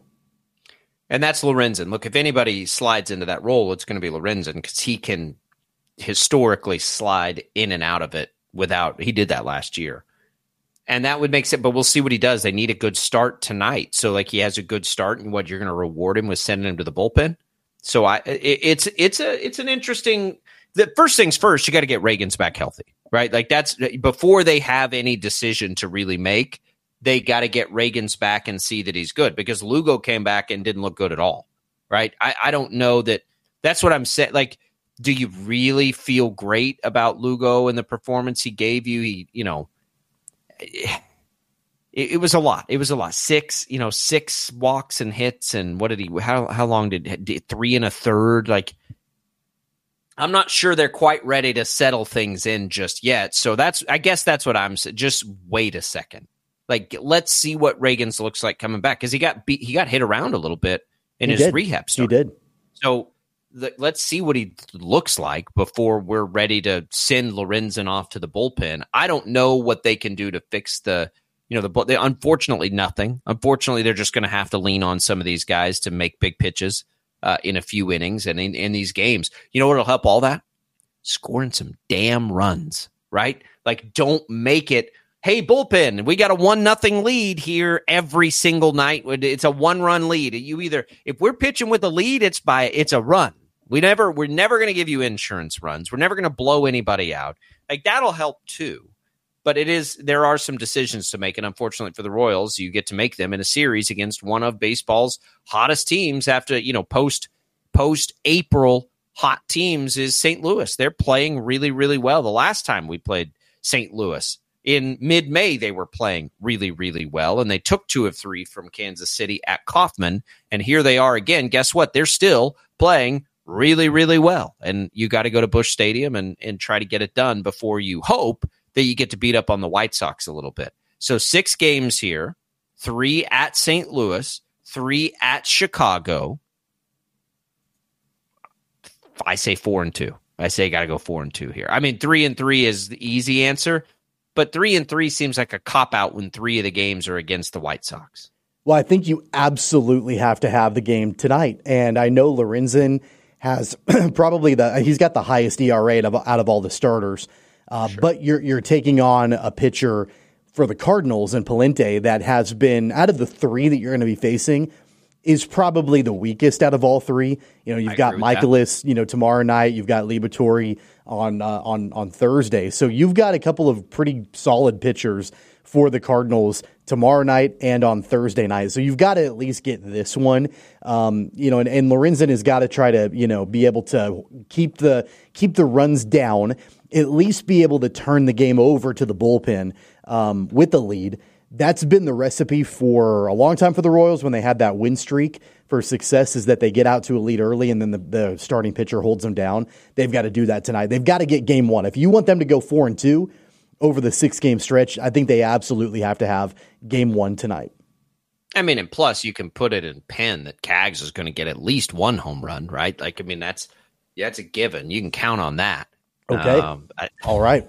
And that's Lorenzen. Look, if anybody slides into that role, it's going to be Lorenzen, because he can historically slide in and out of it without, he did that last year. And that would make sense, but we'll see what he does. They need a good start tonight. So like he has a good start, and what you're going to reward him with sending him to the bullpen. So I, it, it's, it's a, it's an interesting, the first things first, you got to get Ragans back healthy, right? Like that's before they have any decision to really make. They got to get Ragans back and see that he's good, because Lugo came back and didn't look good at all, right? I, I don't know that that's what I'm saying. Like, do you really feel great about Lugo and the performance he gave you? He, you know, it, it was a lot. It was a lot. Six, you know, six walks and hits. And what did he, how, how long did, did three and a third? Like, I'm not sure they're quite ready to settle things in just yet. So that's, I guess that's what I'm saying. Just wait a second. Like, let's see what Reagans looks like coming back. Cause he got beat, he got hit around a little bit in he his did. rehab start. He did. So the, let's see what he looks like before we're ready to send Lorenzen off to the bullpen. I don't know what they can do to fix the, you know, the, they, unfortunately nothing. Unfortunately, they're just going to have to lean on some of these guys to make big pitches uh, in a few innings and in, in these games. You know what will help all that? Scoring some damn runs, right? Like, don't make it, hey, bullpen, we got a one nothing lead here every single night. It's a one run lead. You either, if we're pitching with a lead, it's by, it's a run. We never, we're never going to give you insurance runs. We're never going to blow anybody out. Like, that'll help too. But it is, there are some decisions to make. And unfortunately for the Royals, you get to make them in a series against one of baseball's hottest teams after, you know, post, post April hot teams is Saint Louis. They're playing really, really well. The last time we played Saint Louis in mid-May, they were playing really, really well. And they took two of three from Kansas City at Kauffman. And here they are again. Guess what? They're still playing really, really well. And you got to go to Busch Stadium and, and try to get it done before you hope that you get to beat up on the White Sox a little bit. So six games here, three at Saint Louis, three at Chicago. I say four and two. I say got to go four and two here. I mean, three and three is the easy answer, but three and three seems like a cop-out when three of the games are against the White Sox. Well, I think you absolutely have to have the game tonight. And I know Lorenzen has probably the, he's got the highest E R A out of, out of all the starters. Uh, sure. But you're you're taking on a pitcher for the Cardinals and Palente that has been, out of the three that you're going to be facing, is probably the weakest out of all three. You know, you've I got Michaelis, you know, tomorrow night. You've got Liberatore on uh, on on Thursday. So you've got a couple of pretty solid pitchers for the Cardinals tomorrow night and on Thursday night. So you've got to at least get this one. Um, you know, and, and Lorenzen has got to try to, you know, be able to keep the keep the runs down, at least be able to turn the game over to the bullpen um, with the lead. That's been the recipe for a long time for the Royals when they had that win streak for success, is that they get out to a lead early and then the, the starting pitcher holds them down. They've got to do that tonight. They've got to get game one. If you want them to go four and two over the six-game stretch, I think they absolutely have to have game one tonight. I mean, and plus you can put it in pen that Cags is going to get at least one home run, right? Like, I mean, that's yeah, that's a given. You can count on that. Okay. Um, I, All right.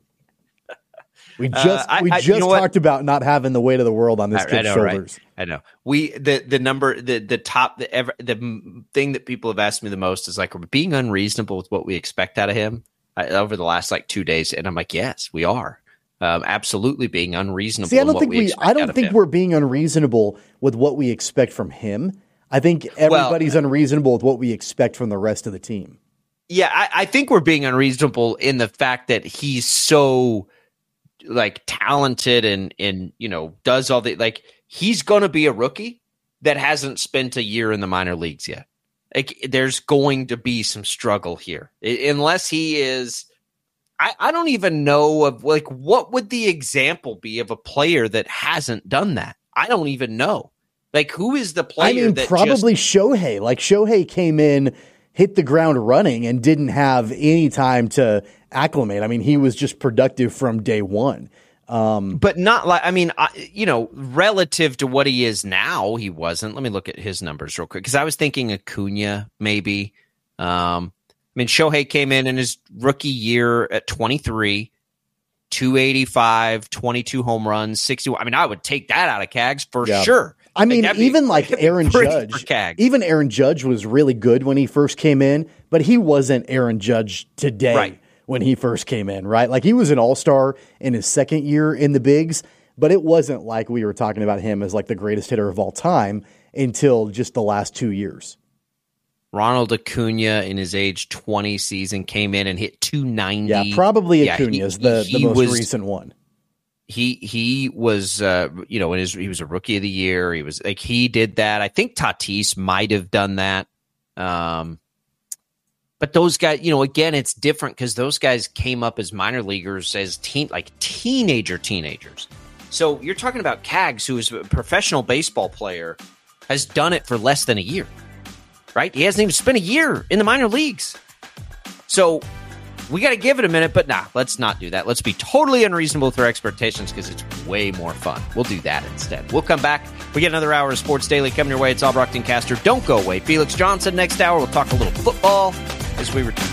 We just uh, we I, just you know talked what? about not having the weight of the world on this I, kid's I know, shoulders. Right? I know. We the the number the the top the ever the thing that people have asked me the most is like, we're being unreasonable with what we expect out of him uh, over the last like two days, and I'm like, yes, we are. Um, absolutely being unreasonable. See, I don't in think what we. we I don't think him. we're being unreasonable with what we expect from him. I think everybody's well, unreasonable with what we expect from the rest of the team. Yeah, I, I think we're being unreasonable in the fact that he's so like talented and and you know does all the like he's going to be a rookie that hasn't spent a year in the minor leagues yet. Like, there's going to be some struggle here I, unless he is. I, I don't even know of like what would the example be of a player that hasn't done that. I don't even know. Like, who is the player? I mean, that probably just, Shohei. Like, Shohei came in, hit the ground running, and didn't have any time to acclimate. I mean, he was just productive from day one. Um, but not like, I mean, I, you know, relative to what he is now, he wasn't. Let me look at his numbers real quick, because I was thinking Acuna maybe. Um, I mean, Shohei came in in his rookie year at twenty-three, two eighty-five, twenty-two home runs, sixty-one. I mean, I would take that out of Cags for yeah. sure. I mean, like, even be, like Aaron Judge, even Aaron Judge was really good when he first came in, but he wasn't Aaron Judge today right. when he first came in, right? Like, he was an all-star in his second year in the bigs, but it wasn't like we were talking about him as like the greatest hitter of all time until just the last two years. Ronald Acuna in his age twenty season came in and hit two ninety. Yeah, probably yeah, Acuna he, is the, he the most was, recent one. He he was uh, you know in his he was a rookie of the year. He was like he did that. I think Tatis might have done that. Um, but those guys, you know, again, it's different because those guys came up as minor leaguers as teen like teenager teenagers. So you're talking about Cags, who is a professional baseball player, has done it for less than a year, right? He hasn't even spent a year in the minor leagues. So we got to give it a minute, but nah, let's not do that. Let's be totally unreasonable with our expectations because it's way more fun. We'll do that instead. We'll come back. We get another hour of Sports Daily coming your way. It's Albrocht and Caster. Don't go away. Felix Johnson next hour. We'll talk a little football as we return.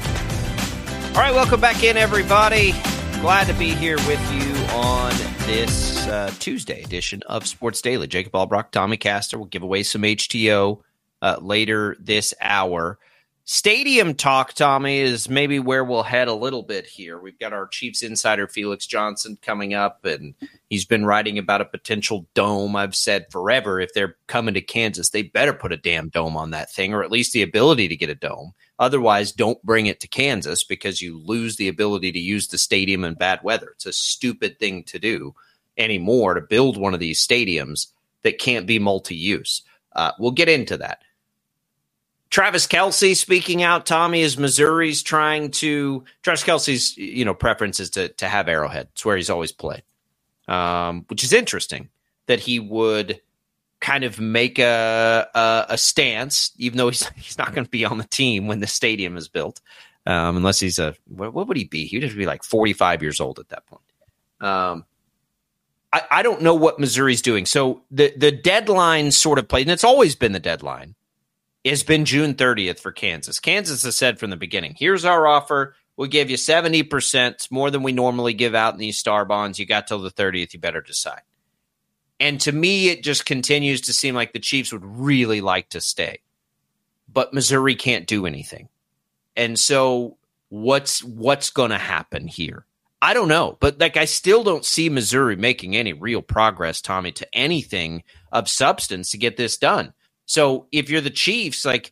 All right, welcome back in, everybody. Glad to be here with you on this uh, Tuesday edition of Sports Daily. Jacob Albrocht, Tommy Caster. We'll give away some H T O uh, later this hour. Stadium talk, Tommy, is maybe where we'll head a little bit here. We've got our Chiefs insider, Felix Johnson, coming up, and he's been writing about a potential dome. I've said forever, if they're coming to Kansas, they better put a damn dome on that thing, or at least the ability to get a dome. Otherwise, don't bring it to Kansas because you lose the ability to use the stadium in bad weather. It's a stupid thing to do anymore, to build one of these stadiums that can't be multi-use. Uh, we'll get into that. Travis Kelce speaking out, Tommy, as Missouri's trying to – Travis Kelce's, you know, preference is to, to have Arrowhead. It's where he's always played, um, which is interesting that he would kind of make a, a, a stance, even though he's he's not going to be on the team when the stadium is built, um, unless he's a – what would he be? He would be like forty-five years old at that point. Um, I, I don't know what Missouri's doing. So the, the deadline sort of played, and it's always been the deadline, has been June thirtieth for Kansas. Kansas has said from the beginning, here's our offer. We'll give you seventy percent, more than we normally give out in these star bonds. You got till the thirtieth. You better decide. And to me, it just continues to seem like the Chiefs would really like to stay. But Missouri can't do anything. And so what's what's going to happen here? I don't know. But like, I still don't see Missouri making any real progress, Tommy, to anything of substance to get this done. So if you're the Chiefs, like,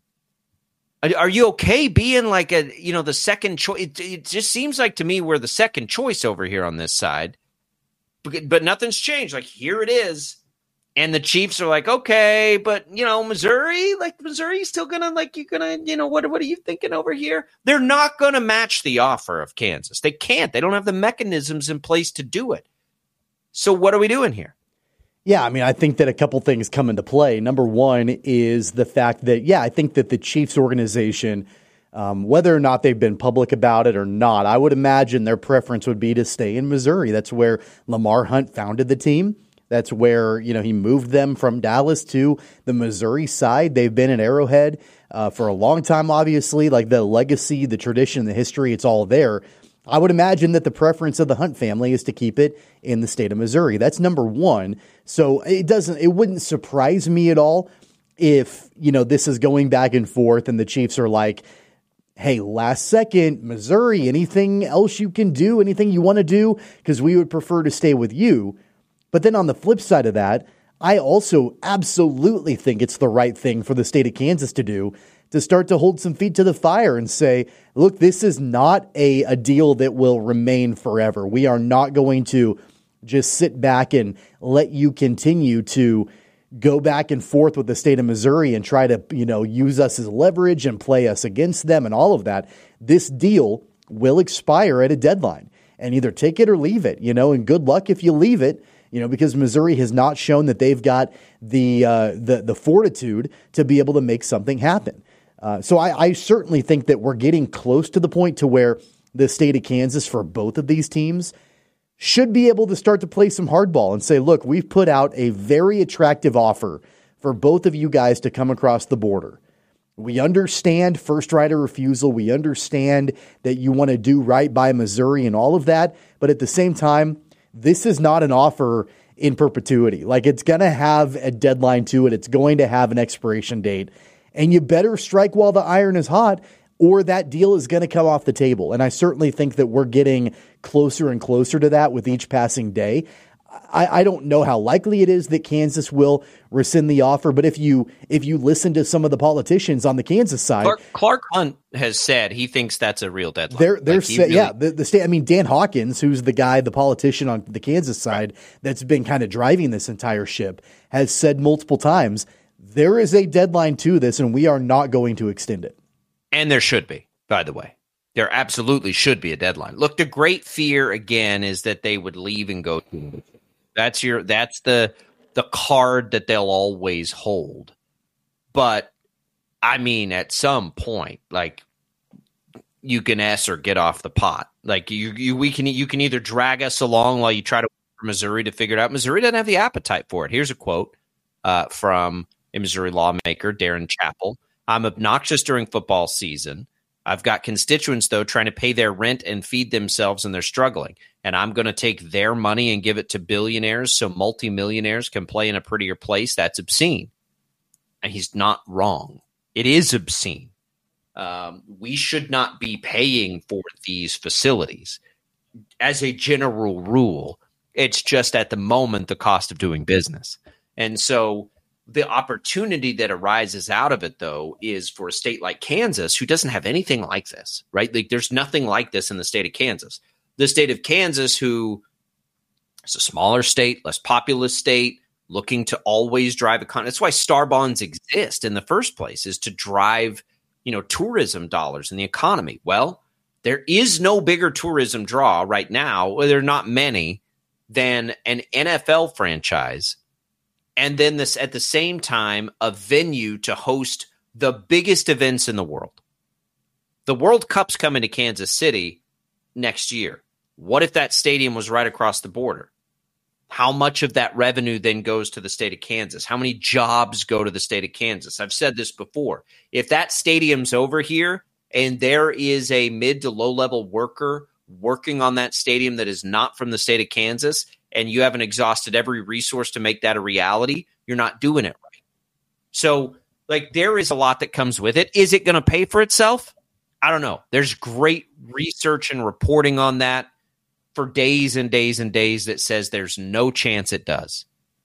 are you okay being like a, you know, the second choice? It, it just seems like to me we're the second choice over here on this side, but, but nothing's changed. Like, here it is. And the Chiefs are like, okay, but, you know, Missouri, like, Missouri's still going to, like, you're going to, you know, what, what are you thinking over here? They're not going to match the offer of Kansas. They can't. They don't have the mechanisms in place to do it. So what are we doing here? Yeah, I mean, I think that a couple things come into play. Number one is the fact that, yeah, I think that the Chiefs organization, um, whether or not they've been public about it or not, I would imagine their preference would be to stay in Missouri. That's where Lamar Hunt founded the team. That's where, you know, he moved them from Dallas to the Missouri side. They've been in Arrowhead uh, for a long time, obviously. Like, the legacy, the tradition, the history, it's all there. I would imagine that the preference of the Hunt family is to keep it in the state of Missouri. That's number one. So it doesn't, it wouldn't surprise me at all if, you know, this is going back and forth and the Chiefs are like, hey, last second, Missouri, anything else you can do, anything you want to do, because we would prefer to stay with you. But then on the flip side of that, I also absolutely think it's the right thing for the state of Kansas to do, to start to hold some feet to the fire and say, look, this is not a, a deal that will remain forever. We are not going to just sit back and let you continue to go back and forth with the state of Missouri and try to, you know, use us as leverage and play us against them and all of that. This deal will expire at a deadline, and either take it or leave it, you know, and good luck if you leave it. You know, because Missouri has not shown that they've got the uh, the the fortitude to be able to make something happen. Uh, so I, I certainly think that we're getting close to the point to where the state of Kansas, for both of these teams, should be able to start to play some hardball and say, look, we've put out a very attractive offer for both of you guys to come across the border. We understand first right of refusal. We understand that you want to do right by Missouri and all of that. But at the same time, this is not an offer in perpetuity. Like, it's going to have a deadline to it. It's going to have an expiration date. And you better strike while the iron is hot, or that deal is going to come off the table. And I certainly think that we're getting closer and closer to that with each passing day. I, I don't know how likely it is that Kansas will rescind the offer, but if you if you listen to some of the politicians on the Kansas side, Clark, Clark Hunt has said he thinks that's a real deadline. They're they're like sa- really- yeah the, the state. I mean, Dan Hawkins, who's the guy, the politician on the Kansas side that's been kind of driving this entire ship, has said multiple times there is a deadline to this, and we are not going to extend it. And there should be, by the way. There absolutely should be a deadline. Look, the great fear again is that they would leave and go. That's your that's the the card that they'll always hold. But I mean, at some point, like you can S or get off the pot. Like you, you we can you can either drag us along while you try to wait for Missouri to figure it out. Missouri doesn't have the appetite for it. Here's a quote uh, from a Missouri lawmaker, Darren Chappell. I'm obnoxious during football season. I've got constituents, though, trying to pay their rent and feed themselves, and they're struggling. And I'm going to take their money and give it to billionaires so multimillionaires can play in a prettier place. That's obscene. And he's not wrong. It is obscene. Um, we should not be paying for these facilities. As a general rule, it's just at the moment the cost of doing business. And so the opportunity that arises out of it, though, is for a state like Kansas, who doesn't have anything like this, right? Like there's nothing like this in the state of Kansas. The state of Kansas, who is a smaller state, less populous state, looking to always drive economy. That's why Star Bonds exist in the first place, is to drive, you know, tourism dollars in the economy. Well, there is no bigger tourism draw right now, well, there are not many, than an N F L franchise. And then this at the same time, a venue to host the biggest events in the world. The World Cup's coming to Kansas City next year. What if that stadium was right across the border? How much of that revenue then goes to the state of Kansas? How many jobs go to the state of Kansas? I've said this before. If that stadium's over here and there is a mid to low level worker working on that stadium that is not from the state of Kansas, and you haven't exhausted every resource to make that a reality, you're not doing it right. So, like, there is a lot that comes with it. Is it going to pay for itself? I don't know. There's great research and reporting on that for days and days and days that says there's no chance it does.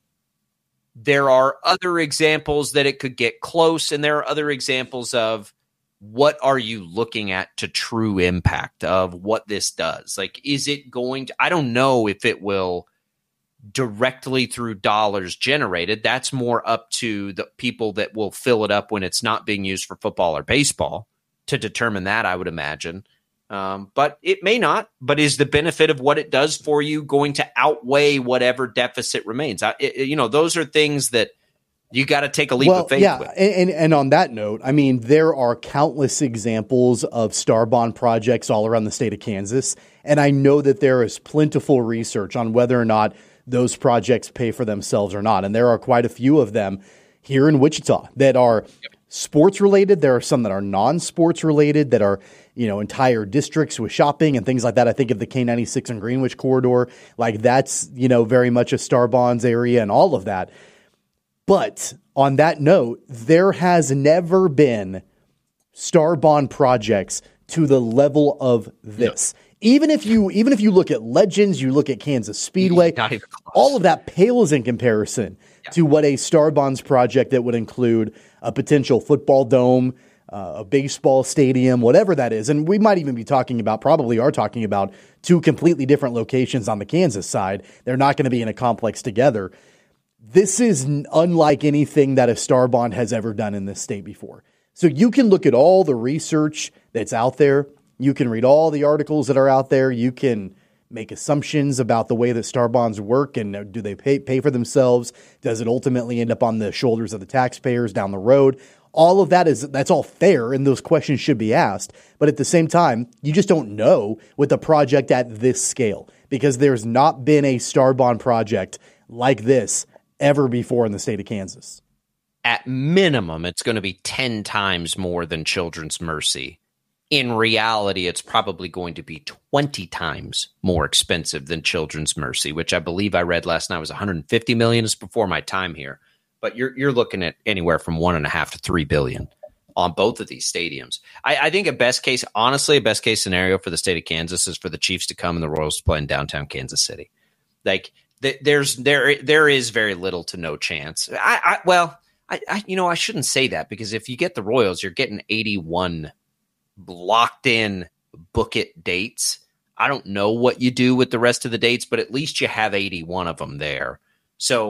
There are other examples that it could get close, and there are other examples of what are you looking at to true impact of what this does. Like, is it going to – I don't know if it will – directly through dollars generated. That's more up to the people that will fill it up when it's not being used for football or baseball to determine that, I would imagine. Um, but it may not. But is the benefit of what it does for you going to outweigh whatever deficit remains? I, it, you know, those are things that you got to take a leap well, of faith yeah, with. And, and on that note, I mean, there are countless examples of Star Bond projects all around the state of Kansas. And I know that there is plentiful research on whether or not those projects pay for themselves or not. And there are quite a few of them here in Wichita that are sports related. There are some that are non-sports related that are, you know, entire districts with shopping and things like that. I think of the K ninety-six and Greenwich corridor, like that's, you know, very much a Star Bonds area and all of that. But on that note, there has never been Star Bond projects to the level of this. No. Even if you even if you look at Legends, you look at Kansas Speedway, all of that pales in comparison yeah. to what a Star Bonds project that would include a potential football dome, uh, a baseball stadium, whatever that is. And we might even be talking about, probably are talking about, two completely different locations on the Kansas side. They're not going to be in a complex together. This is unlike anything that a Star Bond has ever done in this state before. So you can look at all the research that's out there. You can read all the articles that are out there. You can make assumptions about the way that Star Bonds work and do they pay, pay for themselves? Does it ultimately end up on the shoulders of the taxpayers down the road? All of that is, that's all fair, and those questions should be asked. But at the same time, you just don't know with a project at this scale because there's not been a Star Bond project like this ever before in the state of Kansas. At minimum, it's going to be ten times more than Children's Mercy. In reality, it's probably going to be twenty times more expensive than Children's Mercy, which I believe I read last night was one hundred fifty million dollars. It's before my time here. But you're you're looking at anywhere from one and a half to three billion dollars on both of these stadiums. I, I think a best case, honestly, a best case scenario for the state of Kansas is for the Chiefs to come and the Royals to play in downtown Kansas City. Like th- there's there there is very little to no chance. I, I well, I, I you know I shouldn't say that because if you get the Royals, you're getting eighty-one locked in book it dates. I don't know what you do with the rest of the dates, but at least you have eighty-one of them there. So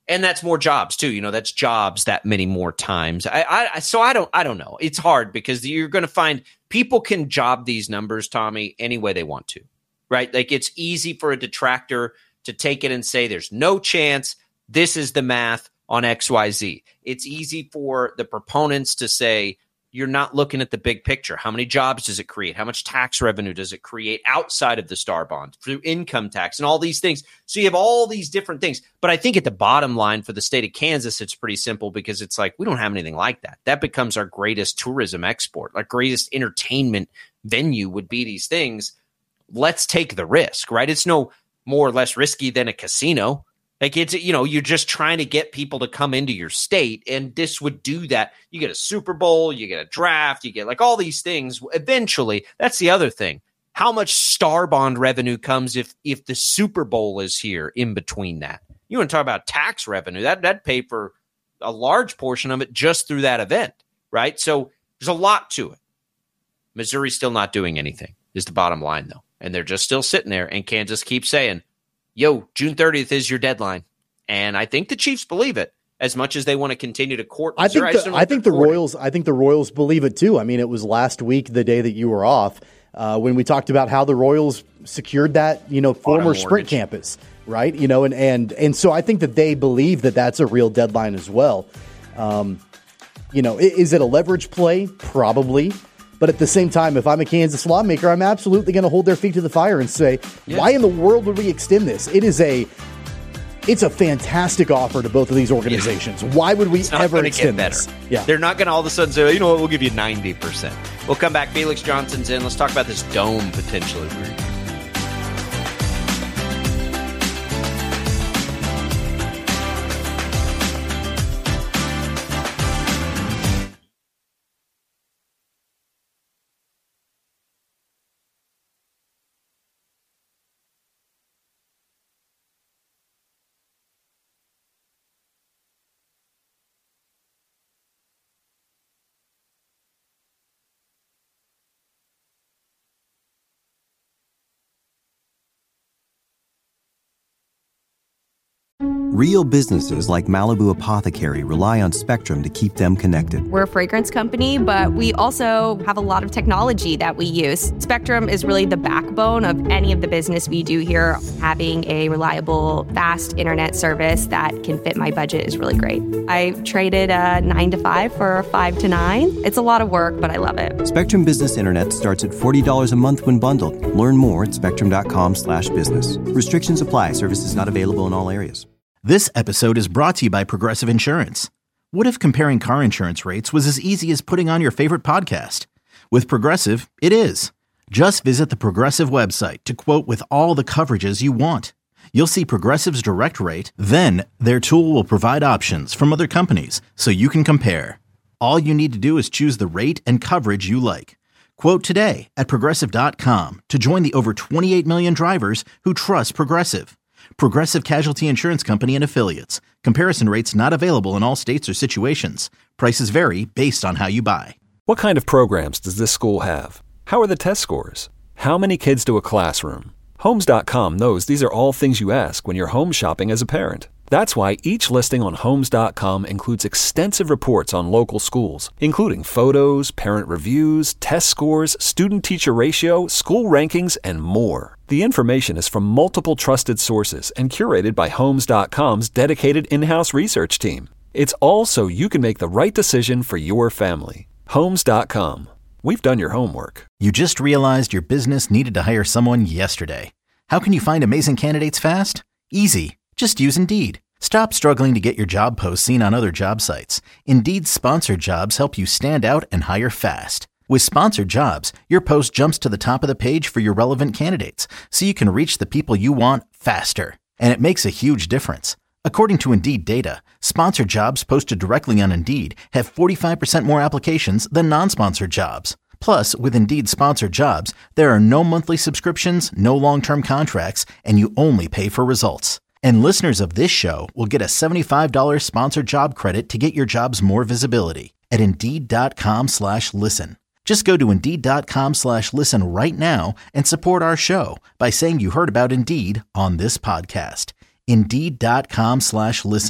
And that's more jobs too. You know, that's jobs that many more times. I, I so I don't, I don't know. It's hard because you're going to find people can job these numbers, Tommy, any way they want to, right? Like it's easy for a detractor to take it and say, there's no chance. This is the math on X, Y, Z. It's easy for the proponents to say, you're not looking at the big picture. How many jobs does it create? How much tax revenue does it create outside of the Star Bond through income tax and all these things? So you have all these different things. But I think at the bottom line for the state of Kansas, it's pretty simple because it's like, we don't have anything like that. That becomes our greatest tourism export. Our greatest entertainment venue would be these things. Let's take the risk, right? It's no more or less risky than a casino. Like it's, you know, you're just trying to get people to come into your state, and this would do that. You get a Super Bowl, you get a draft, you get like all these things. Eventually, that's the other thing. How much Star Bond revenue comes if if the Super Bowl is here in between that? You want to talk about tax revenue? That that'd pay for a large portion of it just through that event, right? So there's a lot to it. Missouri's still not doing anything, is the bottom line, though, and they're just still sitting there. And Kansas keeps saying, yo, June thirtieth is your deadline. And I think the Chiefs believe it as much as they want to continue to court Missouri. I think the, I I think the Royals I think the Royals believe it too. I mean, it was last week, the day that you were off, uh, when we talked about how the Royals secured that, you know, former Sprint campus, right? You know, and and and so I think that they believe that that's a real deadline as well. Um, you know, is it a leverage play? Probably. But at the same time, if I'm a Kansas lawmaker, I'm absolutely going to hold their feet to the fire and say, yeah. Why in the world would we extend this? It is a, it's a fantastic offer to both of these organizations. Yeah. Why would we it's not ever gonna extend get better. this? Yeah. They're not going to all of a sudden say, you know what, we'll give you ninety percent. We'll come back. Felix Johnson's in. Let's talk about this dome potentially. Real businesses like Malibu Apothecary rely on Spectrum to keep them connected. We're a fragrance company, but we also have a lot of technology that we use. Spectrum is really the backbone of any of the business we do here. Having a reliable, fast internet service that can fit my budget is really great. I traded a nine to five for a five to nine. It's a lot of work, but I love it. Spectrum Business Internet starts at forty dollars a month when bundled. Learn more at spectrum.com slash business. Restrictions apply. Services not available in all areas. This episode is brought to you by Progressive Insurance. What if comparing car insurance rates was as easy as putting on your favorite podcast? With Progressive, it is. Just visit the Progressive website to quote with all the coverages you want. You'll see Progressive's direct rate, then their tool will provide options from other companies so you can compare. All you need to do is choose the rate and coverage you like. Quote today at Progressive dot com to join the over twenty-eight million drivers who trust Progressive. Progressive Casualty Insurance Company and Affiliates. Comparison rates not available in all states or situations. Prices vary based on how you buy. What kind of programs does this school have? How are the test scores? How many kids do a classroom? Homes dot com knows these are all things you ask when you're home shopping as a parent. That's why each listing on Homes dot com includes extensive reports on local schools, including photos, parent reviews, test scores, student-teacher ratio, school rankings, and more. The information is from multiple trusted sources and curated by Homes dot com's dedicated in-house research team. It's all so you can make the right decision for your family. Homes dot com. We've done your homework. You just realized your business needed to hire someone yesterday. How can you find amazing candidates fast? Easy. Just use Indeed. Stop struggling to get your job posts seen on other job sites. Indeed's sponsored jobs help you stand out and hire fast. With sponsored jobs, your post jumps to the top of the page for your relevant candidates, so you can reach the people you want faster. And it makes a huge difference. According to Indeed data, sponsored jobs posted directly on Indeed have forty-five percent more applications than non-sponsored jobs. Plus, with Indeed sponsored jobs, there are no monthly subscriptions, no long-term contracts, and you only pay for results. And listeners of this show will get a seventy-five dollars sponsored job credit to get your jobs more visibility at Indeed.com slash listen. Just go to Indeed.com slash listen right now and support our show by saying you heard about Indeed on this podcast. Indeed.com slash listen.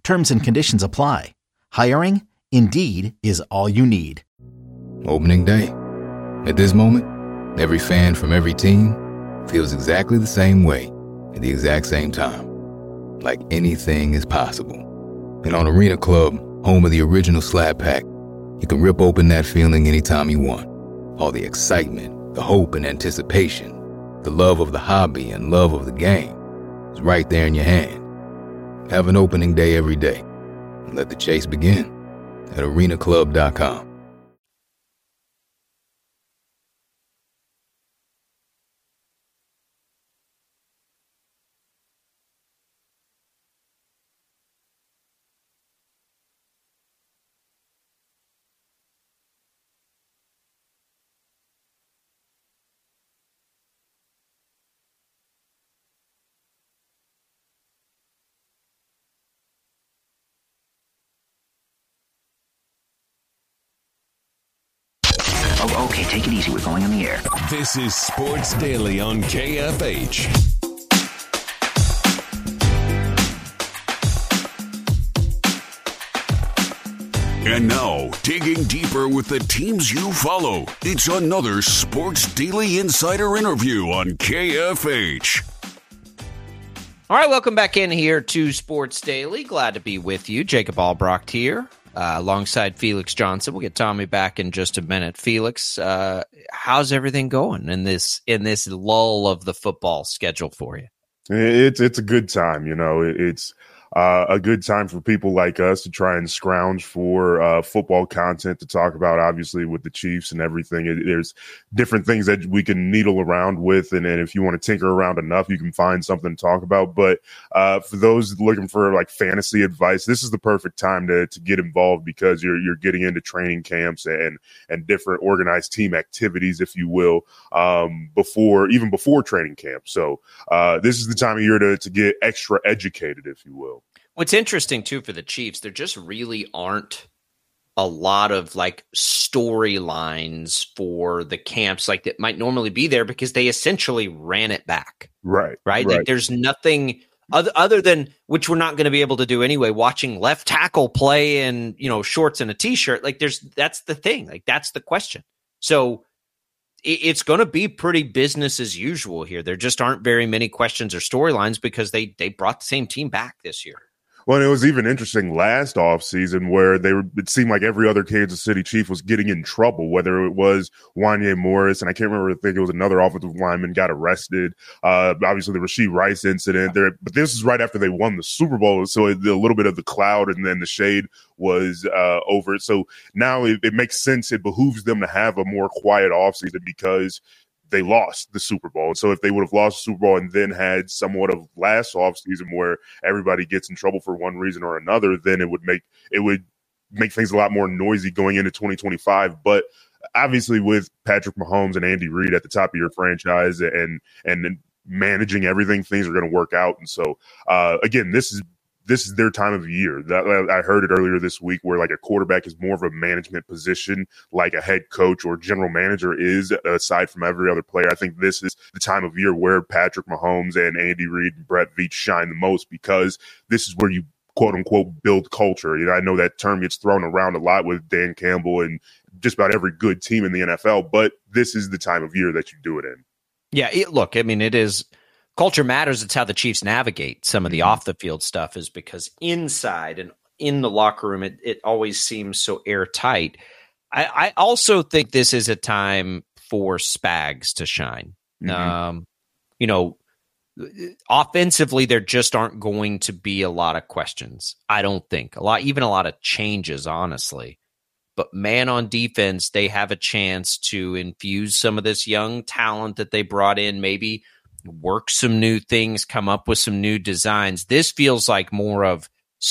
Terms and conditions apply. Hiring? Indeed is all you need. Opening day. At this moment, every fan from every team feels exactly the same way at the exact same time. Like anything is possible. And on Arena Club, home of the original Slab Pack, you can rip open that feeling anytime you want. All the excitement, the hope and anticipation, the love of the hobby and love of the game is right there in your hand. Have an opening day every day. And let the chase begin at arena club dot com. Oh, okay, take it easy. We're going on the air. This is Sports Daily on K F H. And now, digging deeper with the teams you follow, it's another Sports Daily Insider interview on K F H. All right, welcome back in here to Sports Daily. Glad to be with you. Jacob Albrocht here. Uh, alongside Felix Johnson. We'll get Tommy back in just a minute. Felix, uh, how's everything going in this in this lull of the football schedule for you? It's it's a good time, you know. It's uh, a good time for people like us to try and scrounge for uh, football content to talk about. Obviously, with the Chiefs and everything, it, there's different things that we can needle around with, and, and if you want to tinker around enough, you can find something to talk about. But uh, for those looking for like fantasy advice, this is the perfect time to to get involved because you're you're getting into training camps and and different organized team activities, if you will, um, before even before training camp. So uh, this is the time of year to to get extra educated, if you will. What's interesting, too, for the Chiefs, there just really aren't a lot of, like, storylines for the camps like that might normally be there because they essentially ran it back. Right. Right? right. Like, there's nothing other, other than, which we're not going to be able to do anyway, watching left tackle play in, you know, shorts and a T-shirt. Like, there's that's the thing. Like, that's the question. So it, it's going to be pretty business as usual here. There just aren't very many questions or storylines because they they brought the same team back this year. Well, it was even interesting last offseason where they were, it seemed like every other Kansas City Chief was getting in trouble, whether it was Wanya Morris, and I can't remember, I think it was another offensive lineman got arrested. Uh, obviously, the Rashee Rice incident there, but this is right after they won the Super Bowl. So it, a little bit of the cloud and then the shade was uh, over it. So now it, it makes sense. It behooves them to have a more quiet offseason because they lost the Super Bowl. So if they would have lost the Super Bowl and then had somewhat of last offseason where everybody gets in trouble for one reason or another, then it would make it would make things a lot more noisy going into twenty twenty-five. But obviously with Patrick Mahomes and Andy Reid at the top of your franchise and and managing everything, things are going to work out. And so uh, again, this is this is their time of year. That, I heard it earlier this week where like a quarterback is more of a management position like a head coach or general manager is, aside from every other player. I think this is the time of year where Patrick Mahomes and Andy Reid and Brett Veach shine the most because this is where you quote unquote build culture. You know, I know that term gets thrown around a lot with Dan Campbell and just about every good team in the N F L, but this is the time of year that you do it in. Yeah, it, look, I mean, it is culture matters. It's how the Chiefs navigate some of the off the field stuff is because inside and in the locker room, it, it always seems so airtight. I, I also think this is a time for Spags to shine. Mm-hmm. Um, you know, offensively, there just aren't going to be a lot of questions. I don't think a lot, even a lot of changes, honestly. But man, on defense, they have a chance to infuse some of this young talent that they brought in, maybe work some new things, come up with some new designs. This feels like more of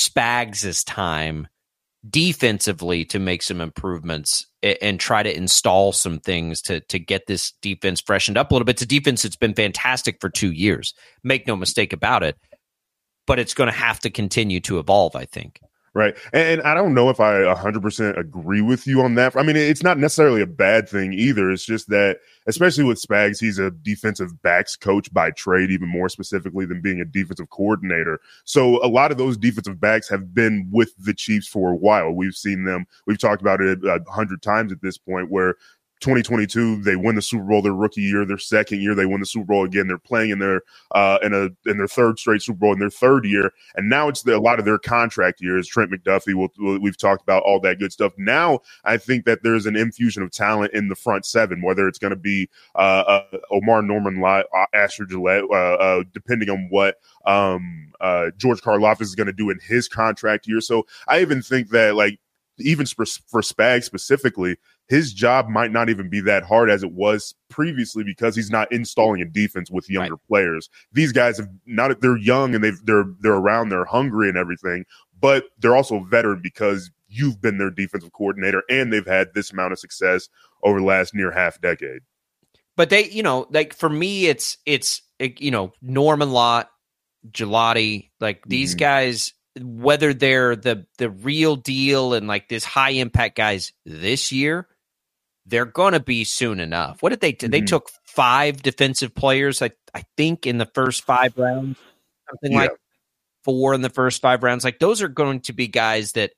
Spags' time defensively to make some improvements and, and try to install some things to, to get this defense freshened up a little bit. It's a defense that's been fantastic for two years. Make no mistake about it. But it's going to have to continue to evolve, I think. Right. And, and I don't know if I one hundred percent agree with you on that. I mean, it's not necessarily a bad thing either. It's just that, especially with Spags, he's a defensive backs coach by trade, even more specifically than being a defensive coordinator. So a lot of those defensive backs have been with the Chiefs for a while. We've seen them. We've talked about it a hundred times at this point, where twenty twenty-two, they win the Super Bowl their rookie year. Their second year, they win the Super Bowl again. They're playing in their uh, in a in their third straight Super Bowl in their third year, and now it's the, a lot of their contract years. Trent McDuffie, we'll, we'll, we've talked about all that good stuff. Now, I think that there's an infusion of talent in the front seven, whether it's going to be uh, uh, Omar Norman, uh, Asher Gillette, uh, uh, depending on what um, uh, George Karlaftis is going to do in his contract year. So I even think that, like, even for, for Spags specifically, his job might not even be that hard as it was previously, because he's not installing a defense with younger right. players. These guys have not, they're young and they've, they're, they're around, they're hungry and everything, but they're also veteran because you've been their defensive coordinator and they've had this amount of success over the last near half decade. But they, you know, like for me, it's, it's, it, you know, Norman Lott, Gelati, like these mm-hmm. guys, whether they're the, the real deal and like this high impact guys this year, they're going to be soon enough. What did they do? Mm-hmm. They took five defensive players, I, I think, in the first five rounds, something yeah. like four in the first five rounds. Like those are going to be guys that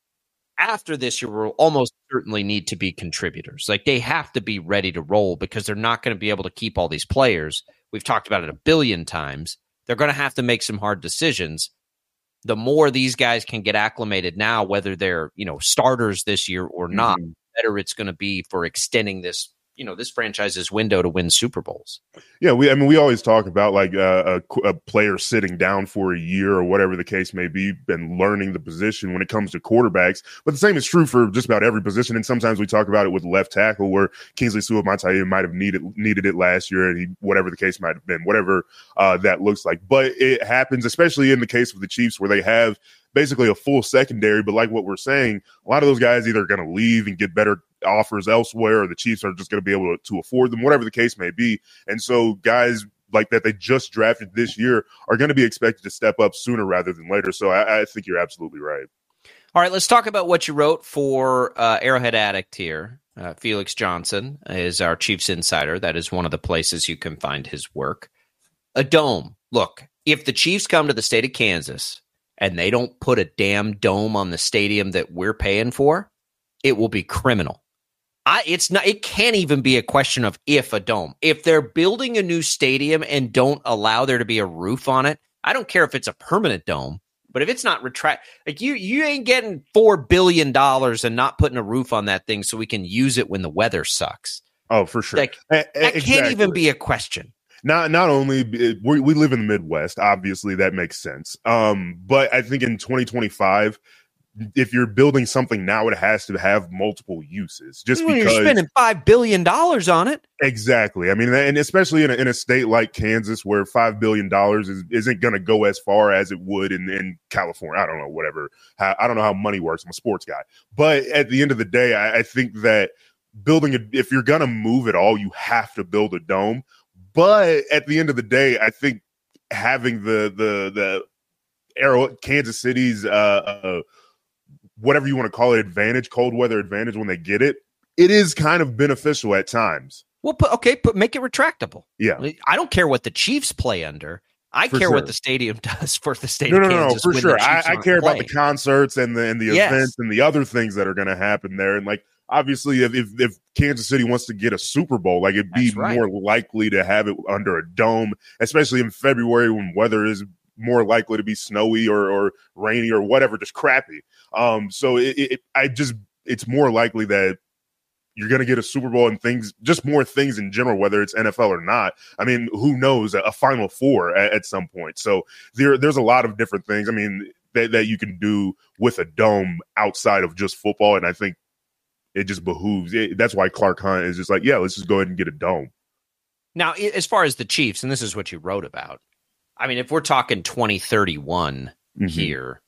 after this year will almost certainly need to be contributors. Like they have to be ready to roll because they're not going to be able to keep all these players. We've talked about it a billion times. They're going to have to make some hard decisions. The more these guys can get acclimated now, whether they're, you know, starters this year or not, mm-hmm. better it's going to be for extending this, you know, this franchise's window to win Super Bowls. Yeah, we. I mean, we always talk about like uh, a, a player sitting down for a year or whatever the case may be, and learning the position when it comes to quarterbacks. But the same is true for just about every position. And sometimes we talk about it with left tackle, where Kingsley Suamataia might have needed needed it last year, and he, whatever the case might have been, whatever uh, that looks like. But it happens, especially in the case of the Chiefs, where they have basically a full secondary. But like what we're saying, a lot of those guys either are going to leave and get better offers elsewhere, or the Chiefs are just going to be able to, to afford them, whatever the case may be. And so guys like that they just drafted this year are going to be expected to step up sooner rather than later. So I, I think you're absolutely right. All right, let's talk about what you wrote for uh, Arrowhead Addict here. Uh, Felix Johnson is our Chiefs insider. That is one of the places you can find his work. A dome. Look, if the Chiefs come to the state of Kansas and they don't put a damn dome on the stadium that we're paying for, it will be criminal. I, it's not. It can't even be a question of if a dome. If they're building a new stadium and don't allow there to be a roof on it, I don't care if it's a permanent dome. But if it's not retract, like you, you ain't getting four billion dollars and not putting a roof on that thing so we can use it when the weather sucks. Oh, for sure. Like a- that exactly. can't even be a question. Not not only we, we live in the Midwest, obviously that makes sense. Um, but I think in twenty twenty-five. If you're building something now, it has to have multiple uses. Just well, because you're spending five billion dollars on it, exactly. I mean, and especially in a, in a state like Kansas, where five billion dollars is, isn't going to go as far as it would in, in California. I don't know, whatever. How, I don't know how money works. I'm a sports guy, but at the end of the day, I, I think that building a, if you're going to move at all, you have to build a dome. But at the end of the day, I think having the the the Arrow Kansas City's uh, uh whatever you want to call it, advantage, cold weather advantage when they get it, it is kind of beneficial at times. Well, put, okay, but make it retractable. Yeah. I don't care what the Chiefs play under. I for care sure. what the stadium does for the state no, of no, Kansas. No, no, for sure. I, I care playing. about the concerts and the and the yes. events and the other things that are going to happen there. And like, obviously, if, if if Kansas City wants to get a Super Bowl, like it'd be right. more likely to have it under a dome, especially in February when weather is more likely to be snowy or, or rainy or whatever, just crappy. Um, so it, it, I just, it's more likely that you're going to get a Super Bowl and things, just more things in general, whether it's N F L or not. I mean, who knows, a, a Final Four at, at some point. So there, there's a lot of different things. I mean, that, that you can do with a dome outside of just football. And I think it just behooves. It, that's why Clark Hunt is just like, yeah, let's just go ahead and get a dome. Now, as far as the Chiefs, and this is what you wrote about, I mean, if we're talking twenty thirty-one mm-hmm. here,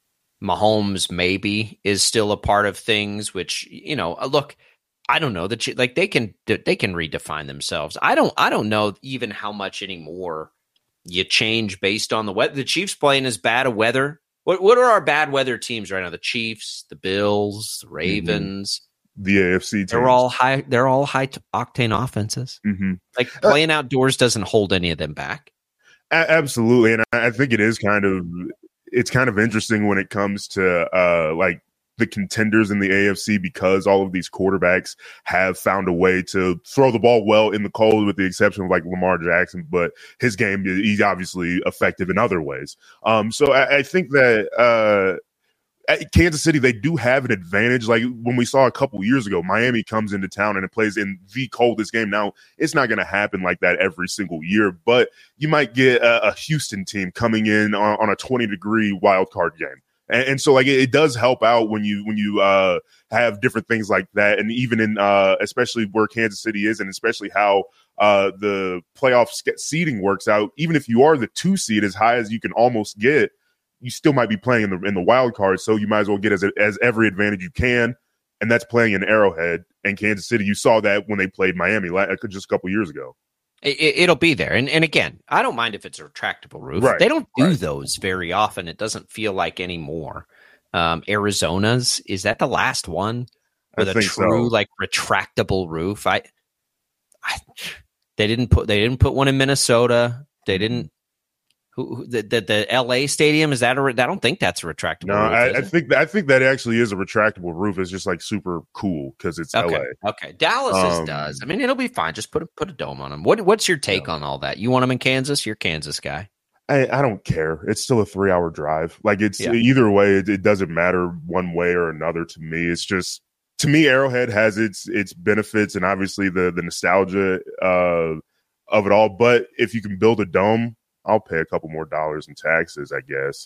Mahomes maybe is still a part of things, which, you know, look, I don't know that like they can they can redefine themselves. I don't I don't know even how much anymore you change based on the weather. The Chiefs playing as bad a weather What What are our bad weather teams right now? The Chiefs, the Bills, the Ravens, mm-hmm. the A F C teams. They're all high. They're all high octane offenses. Mm-hmm. Like playing outdoors doesn't hold any of them back. A- absolutely, and I think it is kind of it's kind of interesting when it comes to uh, like the contenders in the A F C, because all of these quarterbacks have found a way to throw the ball well in the cold, with the exception of like Lamar Jackson. But his game, he's obviously effective in other ways. Um, so I, I think that uh, at Kansas City, they do have an advantage. Like when we saw a couple years ago, Miami comes into town and it plays in the coldest game. Now, it's not going to happen like that every single year, but you might get a, a Houston team coming in on, on a twenty degree wild card game. And, and so like it, it does help out when you when you uh, have different things like that. And even in uh, especially where Kansas City is, and especially how uh, the playoff seeding works out, even if you are the two seed, as high as you can almost get, you still might be playing in the in the wild card, so you might as well get as as every advantage you can, and that's playing in Arrowhead and Kansas City. You saw that when they played Miami just a couple years ago. It, it'll be there, and and again, I don't mind if it's a retractable roof. Right. They don't do right. those very often. It doesn't feel like anymore. Um, Arizona's, is that the last one with I a think true so. like retractable roof? I, I, they didn't put they didn't put one in Minnesota. They didn't. Who, who the, the the L A stadium, is that a? I don't think that's a retractable. No, roof, I, I think that, I think that actually is a retractable roof. It's just like super cool because it's okay. L A. Okay, Dallas Um, does. I mean, it'll be fine. Just put a, put a dome on them. What what's your take Yeah. on all that? You want them in Kansas? You're a Kansas guy. I, I don't care. It's still a three hour drive. Like it's Yeah. either way. It, it doesn't matter one way or another to me. It's just, to me, Arrowhead has its its benefits and obviously the the nostalgia uh, of it all. But if you can build a dome, I'll pay a couple more dollars in taxes, I guess.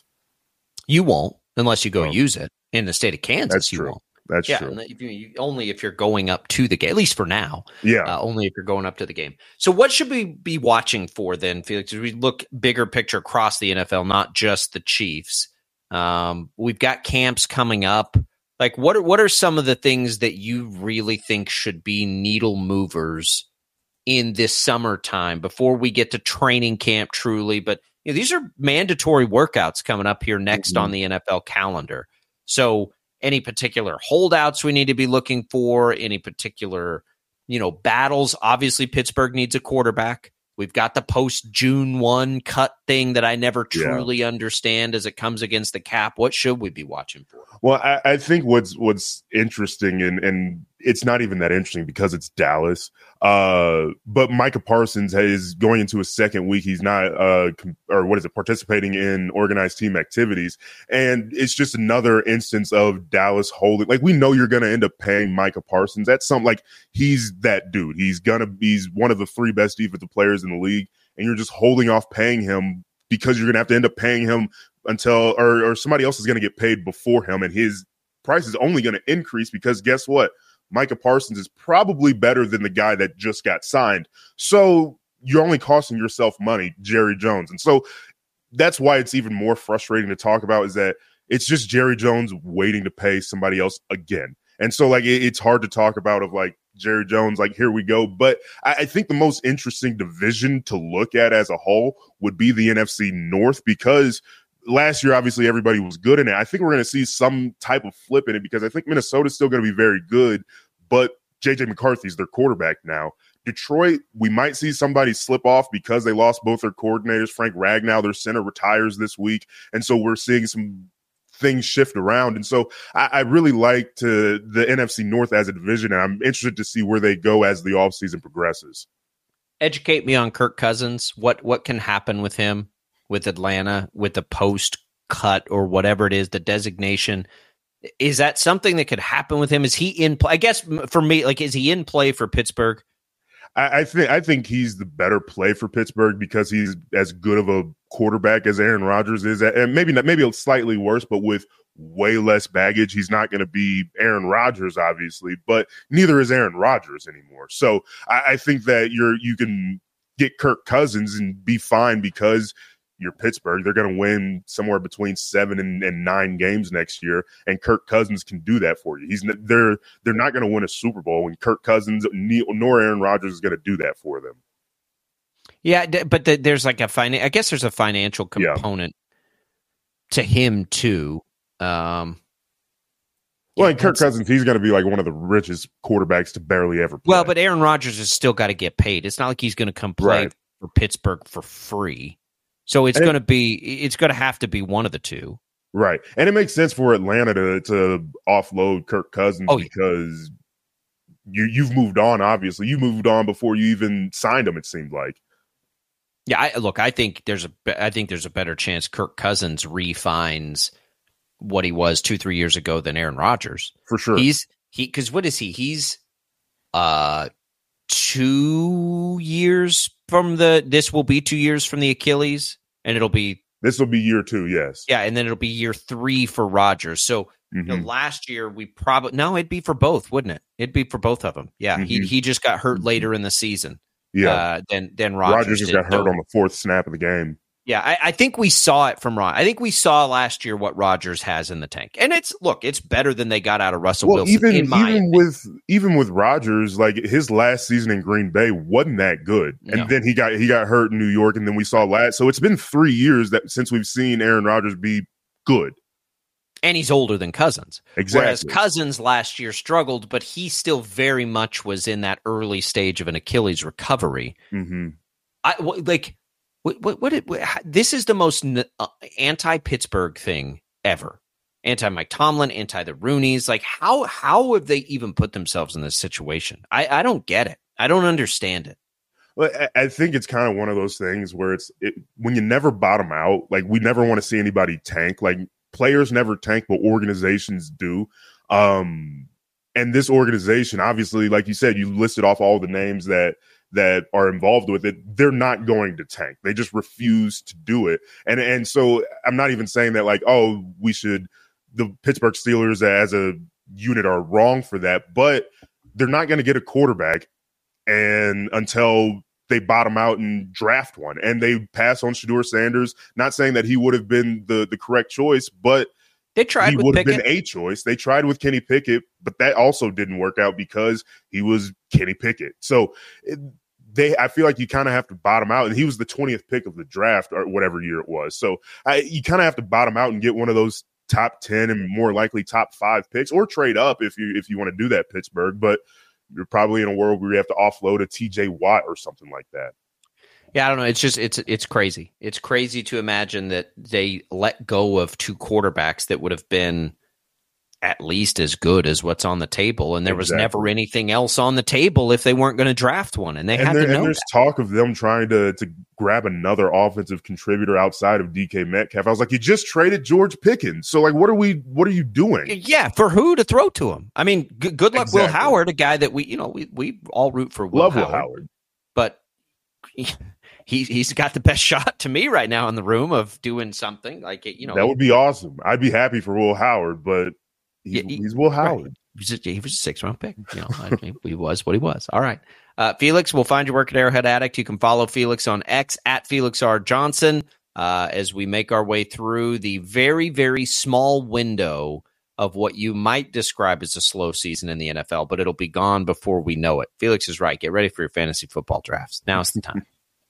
You won't unless you go No. use it in the state of Kansas. That's you true. won't. That's yeah, true. and if you, you, only if you're going up to the game, at least for now. Yeah. Uh, only if you're going up to the game. So what should we be watching for then, Felix? As we look bigger picture across the N F L, not just the Chiefs. Um, we've got camps coming up. Like, what are, what are some of the things that you really think should be needle movers in this summertime before we get to training camp truly? But you know, these are mandatory workouts coming up here next Mm-hmm. on the N F L calendar. So any particular holdouts we need to be looking for, any particular, you know, battles. Obviously, Pittsburgh needs a quarterback. We've got the post June first cut thing that I never Yeah. truly understand as it comes against the cap. What should we be watching for? Well, I, I think what's what's interesting, and, and it's not even that interesting because it's Dallas. Uh, but Micah Parsons is going into his second week. He's not, uh, com- or what is it, participating in organized team activities. And it's just another instance of Dallas holding. Like, we know you're going to end up paying Micah Parsons. That's something like he's that dude. He's going to be one of the three best defensive players in the league. And you're just holding off paying him because you're going to have to end up paying him until, or, or somebody else is going to get paid before him. And his price is only going to increase because guess what? Micah Parsons is probably better than the guy that just got signed. So you're only costing yourself money, Jerry Jones. And so that's why it's even more frustrating to talk about, is that it's just Jerry Jones waiting to pay somebody else again. And so like it, it's hard to talk about of like Jerry Jones, like here we go. But I, I think the most interesting division to look at as a whole would be the N F C North, because last year, obviously, everybody was good in it. I think we're going to see some type of flip in it because I think Minnesota's still going to be very good, but J J McCarthy's their quarterback now. Detroit, we might see somebody slip off because they lost both their coordinators. Frank Ragnow, their center, retires this week. And so we're seeing some things shift around. And so I, I really like to the N F C North as a division, and I'm interested to see where they go as the offseason progresses. Educate me on Kirk Cousins. What what can happen with him, with Atlanta, with the post cut or whatever it is, the designation? Is that something that could happen with him? Is he in play? I guess for me, like, is he in play for Pittsburgh? I, I think I think he's the better play for Pittsburgh because he's as good of a quarterback as Aaron Rodgers is, and maybe not, maybe slightly worse, but with way less baggage. He's not going to be Aaron Rodgers, obviously, but neither is Aaron Rodgers anymore. So I, I think that you're you can get Kirk Cousins and be fine because you're Pittsburgh. They're going to win somewhere between seven and, and nine games next year, and Kirk Cousins can do that for you. He's they're they're not going to win a Super Bowl, and Kirk Cousins nor Aaron Rodgers is going to do that for them. Yeah, but the, there's like a finan- I guess there's a financial component. to him too. Um, well, and Kirk Cousins, he's going to be like one of the richest quarterbacks to barely ever play. Well, but Aaron Rodgers has still got to get paid. It's not like he's going to come play Right. for Pittsburgh for free. So it's And- going to be, it's going to have to be one of the two. Right. And it makes sense for Atlanta to, to offload Kirk Cousins Oh, yeah. because you, you've moved on, obviously. You moved on before you even signed him, it seemed like. Yeah, I, look, I think there's a, I think there's a better chance Kirk Cousins refines what he was two, three years ago than Aaron Rodgers. For sure. He's he because what is he? He's uh two years from the. This will be two years from the Achilles, and it'll be This will be year two, yes. yeah, and then it'll be year three for Rodgers. So you know, Mhm. last year we probably no, it'd be for both, wouldn't it? It'd be for both of them. Yeah, he Mhm. he just got hurt later in the season. Yeah. uh, than than Rodgers, Rodgers just did. got hurt So- on the fourth snap of the game. Yeah, I, I think we saw it from Rod. I think we saw last year what Rodgers has in the tank, and it's look, it's better than they got out of Russell Well, Wilson. even in my even opinion. with even with Rodgers, like his last season in Green Bay wasn't that good, and No. then he got he got hurt in New York, and then we saw last. So it's been three years that since we've seen Aaron Rodgers be good. and he's older than Cousins. Exactly. Whereas Cousins last year struggled, but he still very much was in that early stage of an Achilles recovery. Mm-hmm. I wh- like what what, what, it, what this is the most n- uh, anti-Pittsburgh thing ever. Anti Mike Tomlin, anti the Rooneys. Like how how have they even put themselves in this situation? I, I don't get it. I don't understand it. Well, I, I think it's kind of one of those things where it's it, when you never bottom out. Like we never want to see anybody tank. Like players never tank, but organizations do. Um, and this organization, obviously, like you said, you listed off all the names that that are involved with it. They're not going to tank. They just refuse to do it. And and so I'm not even saying that like, oh, we should. The Pittsburgh Steelers as a unit are wrong for that, but they're not going to get a quarterback and until they bottom out and draft one. And they pass on Shedeur Sanders, not saying that he would have been the, the correct choice, but they tried he with would have Pickett. been a choice. They tried with Kenny Pickett, but that also didn't work out because he was Kenny Pickett. So it, they, I feel like you kind of have to bottom out, and he was the twentieth pick of the draft or whatever year it was. So I, you kind of have to bottom out and get one of those top ten and more likely top five picks, or trade up if you if you want to do that, Pittsburgh. But you're probably in a world where you have to offload a T J Watt or something like that. Yeah, I don't know. It's just it's it's crazy. It's crazy to imagine that they let go of two quarterbacks that would have been at least as good as what's on the table, and there was Exactly. never anything else on the table if they weren't going to draft one, and they And, had there, to know and there's that. talk of them trying to to grab another offensive contributor outside of D K Metcalf. I was like, you just traded George Pickens, so like, what are we? What are you doing? Yeah, for who to throw to him? I mean, g- good luck, Will Exactly. Howard, a guy that we you know we we all root for. Will Love Howard, Will Howard. but he he's got the best shot to me right now in the room of doing something like it. You know, That would be awesome. I'd be happy for Will Howard, but he's, Yeah, he- he's Will Howard. Right. He was, a, he was a six round pick. You know, I mean, he was what he was. All right. Uh, Felix, we'll find your work at Arrowhead Addict. You can follow Felix on X at Felix R. Johnson uh, as we make our way through the very, very small window of what you might describe as a slow season in the N F L, but it'll be gone before we know it. Felix is right. Get ready for your fantasy football drafts. Now's the time.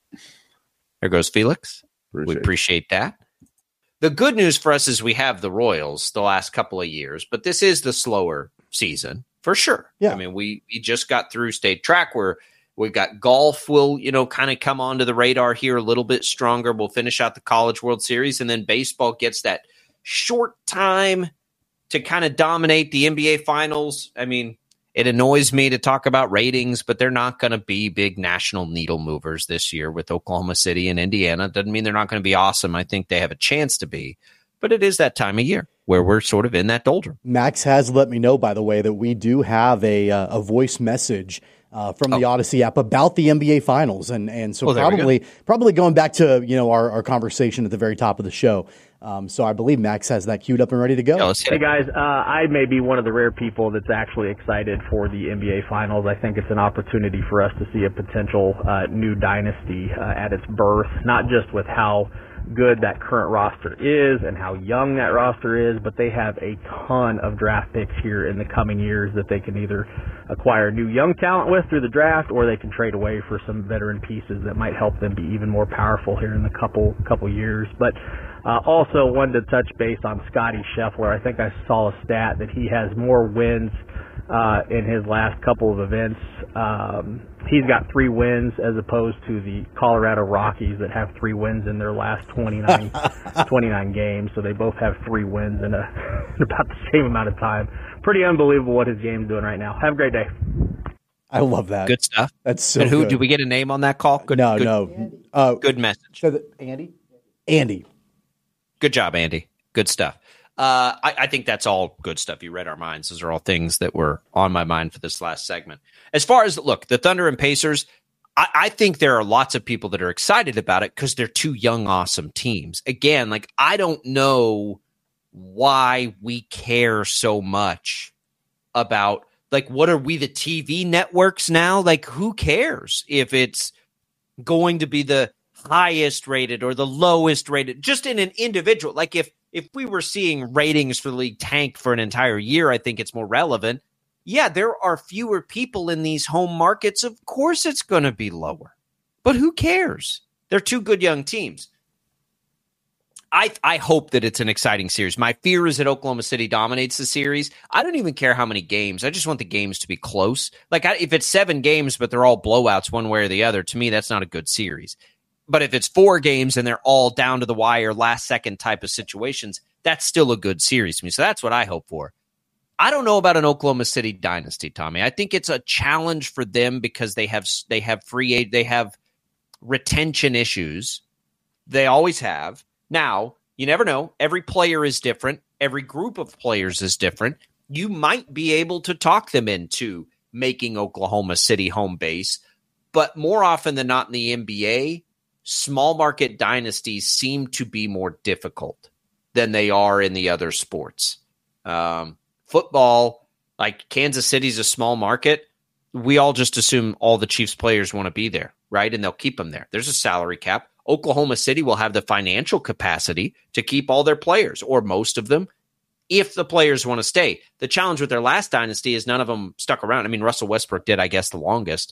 There goes Felix. Appreciate we it. appreciate that. The good news for us is we have the Royals the last couple of years, but this is the slower season for sure. Yeah. I mean, we, we just got through state track where we've got golf will, you know, kind of come onto the radar here a little bit stronger. We'll finish out the College World Series, and then baseball gets that short time to kind of dominate the N B A finals. I mean, it annoys me to talk about ratings, but they're not going to be big national needle movers this year with Oklahoma City and Indiana. Doesn't mean they're not going to be awesome. I think they have a chance to be, but it is that time of year where we're sort of in that doldrum. Max has let me know, by the way, that we do have a uh, a voice message uh, from the Oh. Odyssey app about the N B A Finals, and and so Oh, there we probably probably going back to you know our, our conversation at the very top of the show. Um, so I believe Max has that queued up and ready to go. Yeah, let's hit Hey it. guys, uh, I may be one of the rare people that's actually excited for the N B A Finals. I think it's an opportunity for us to see a potential uh, new dynasty uh, at its birth, not just with how good that current roster is and how young that roster is, but they have a ton of draft picks here in the coming years that they can either acquire new young talent with through the draft, or they can trade away for some veteran pieces that might help them be even more powerful here in the couple couple years. But Uh, also, wanted to touch base on Scotty Scheffler. I think I saw a stat that he has more wins uh, in his last couple of events. Um, he's got three wins as opposed to the Colorado Rockies that have three wins in their last twenty-nine, twenty-nine games. So they both have three wins in, a, in about the same amount of time. Pretty unbelievable what his game's doing right now. Have a great day. I love that. Good stuff. That's so and who good. Did we get a name on that call? Good, no, good, no. Uh, good message. So the, Andy? Andy. Good job, Andy. Good stuff. Uh, I, I think that's all good stuff. You read our minds. Those are all things that were on my mind for this last segment. As far as, look, the Thunder and Pacers, I, I think there are lots of people that are excited about it because they're two young, awesome teams. Again, like, I don't know why we care so much about, like, what are we, the T V networks now? Like, who cares if it's going to be the highest rated or the lowest rated, just in an individual. Like if if we were seeing ratings for the league tank for an entire year, I think it's more relevant. Yeah, there are fewer people in these home markets. Of course it's going to be lower. But who cares? They're two good young teams. I I hope that it's an exciting series. My fear is that Oklahoma City dominates the series. I don't even care how many games. I just want the games to be close. Like I, if it's seven games, but they're all blowouts one way or the other, to me, that's not a good series. But if it's four games and they're all down to the wire, last second type of situations, that's still a good series to me. So that's what I hope for. I don't know about an Oklahoma City dynasty, Tommy. I think it's a challenge for them because they have they have free they have retention issues. They always have. Now, you never know. Every player is different. Every group of players is different. You might be able to talk them into making Oklahoma City home base, but more often than not in the N B A, small market dynasties seem to be more difficult than they are in the other sports. Um, football, like Kansas City's a small market. We all just assume all the Chiefs players want to be there, right? And they'll keep them there. There's a salary cap. Oklahoma City will have the financial capacity to keep all their players, or most of them, if the players want to stay. The challenge with their last dynasty is none of them stuck around. I mean, Russell Westbrook did, I guess, the longest.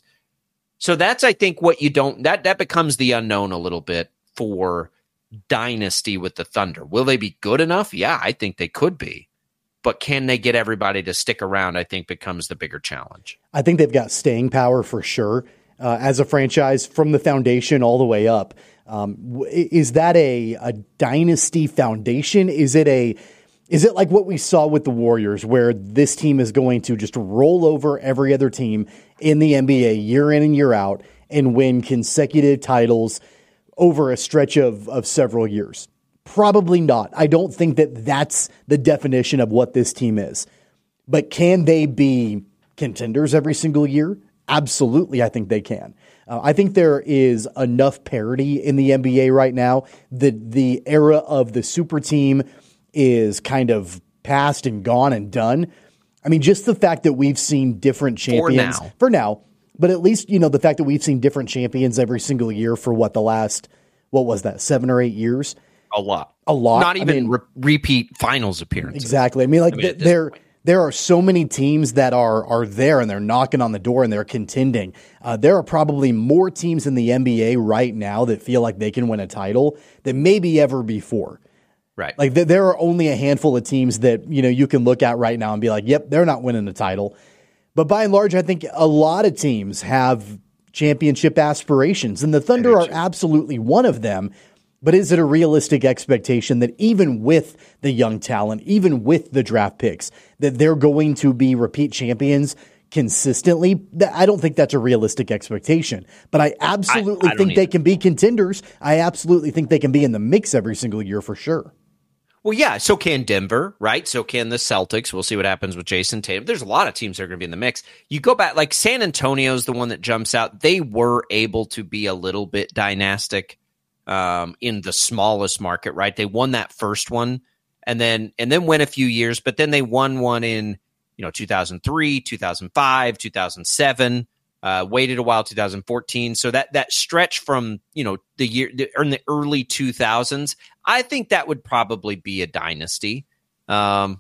So that's, I think, what you don't, that, that becomes the unknown a little bit for dynasty with the Thunder. Will they be good enough? Yeah, I think they could be. But can they get everybody to stick around, I think becomes the bigger challenge. I think they've got staying power for sure uh, as a franchise from the foundation all the way up. Um, is that a, a dynasty foundation? Is it a Is it like what we saw with the Warriors, where this team is going to just roll over every other team in the N B A year in and year out and win consecutive titles over a stretch of, of several years? Probably not. I don't think that that's the definition of what this team is. But can they be contenders every single year? Absolutely, I think they can. Uh, I think there is enough parity in the N B A right now. The, the era of the super team is kind of past and gone and done. I mean, just the fact that we've seen different champions for now, for now, but at least, you know, the fact that we've seen different champions every single year for what, the last, what was that, seven or eight years? A lot. A lot. Not even I mean, re- repeat finals appearances. Exactly. I mean, like I mean, th- there, there are so many teams that are are there and they're knocking on the door and they're contending. Uh, there are probably more teams in the N B A right now that feel like they can win a title than maybe ever before. Right. Like th- there are only a handful of teams that, you know, you can look at right now and be like, yep, they're not winning the title. But by and large, I think a lot of teams have championship aspirations, and the Thunder are absolutely one of them. But is it a realistic expectation that even with the young talent, even with the draft picks, that they're going to be repeat champions consistently? I don't think that's a realistic expectation. But I absolutely I, I think they can be contenders. I absolutely think they can be in the mix every single year for sure. Well, yeah, so can Denver, right? So can the Celtics. We'll see what happens with Jason Tatum. There's a lot of teams that are going to be in the mix. You go back, like San Antonio's the one that jumps out. They were able to be a little bit dynastic um, in the smallest market, right? They won that first one and then and then went a few years, but then they won one in, you know, two thousand three, two thousand five, two thousand seven. Uh, waited a while, two thousand fourteen. So that that stretch from, you know, the year the, in the early two thousands, I think that would probably be a dynasty. Um,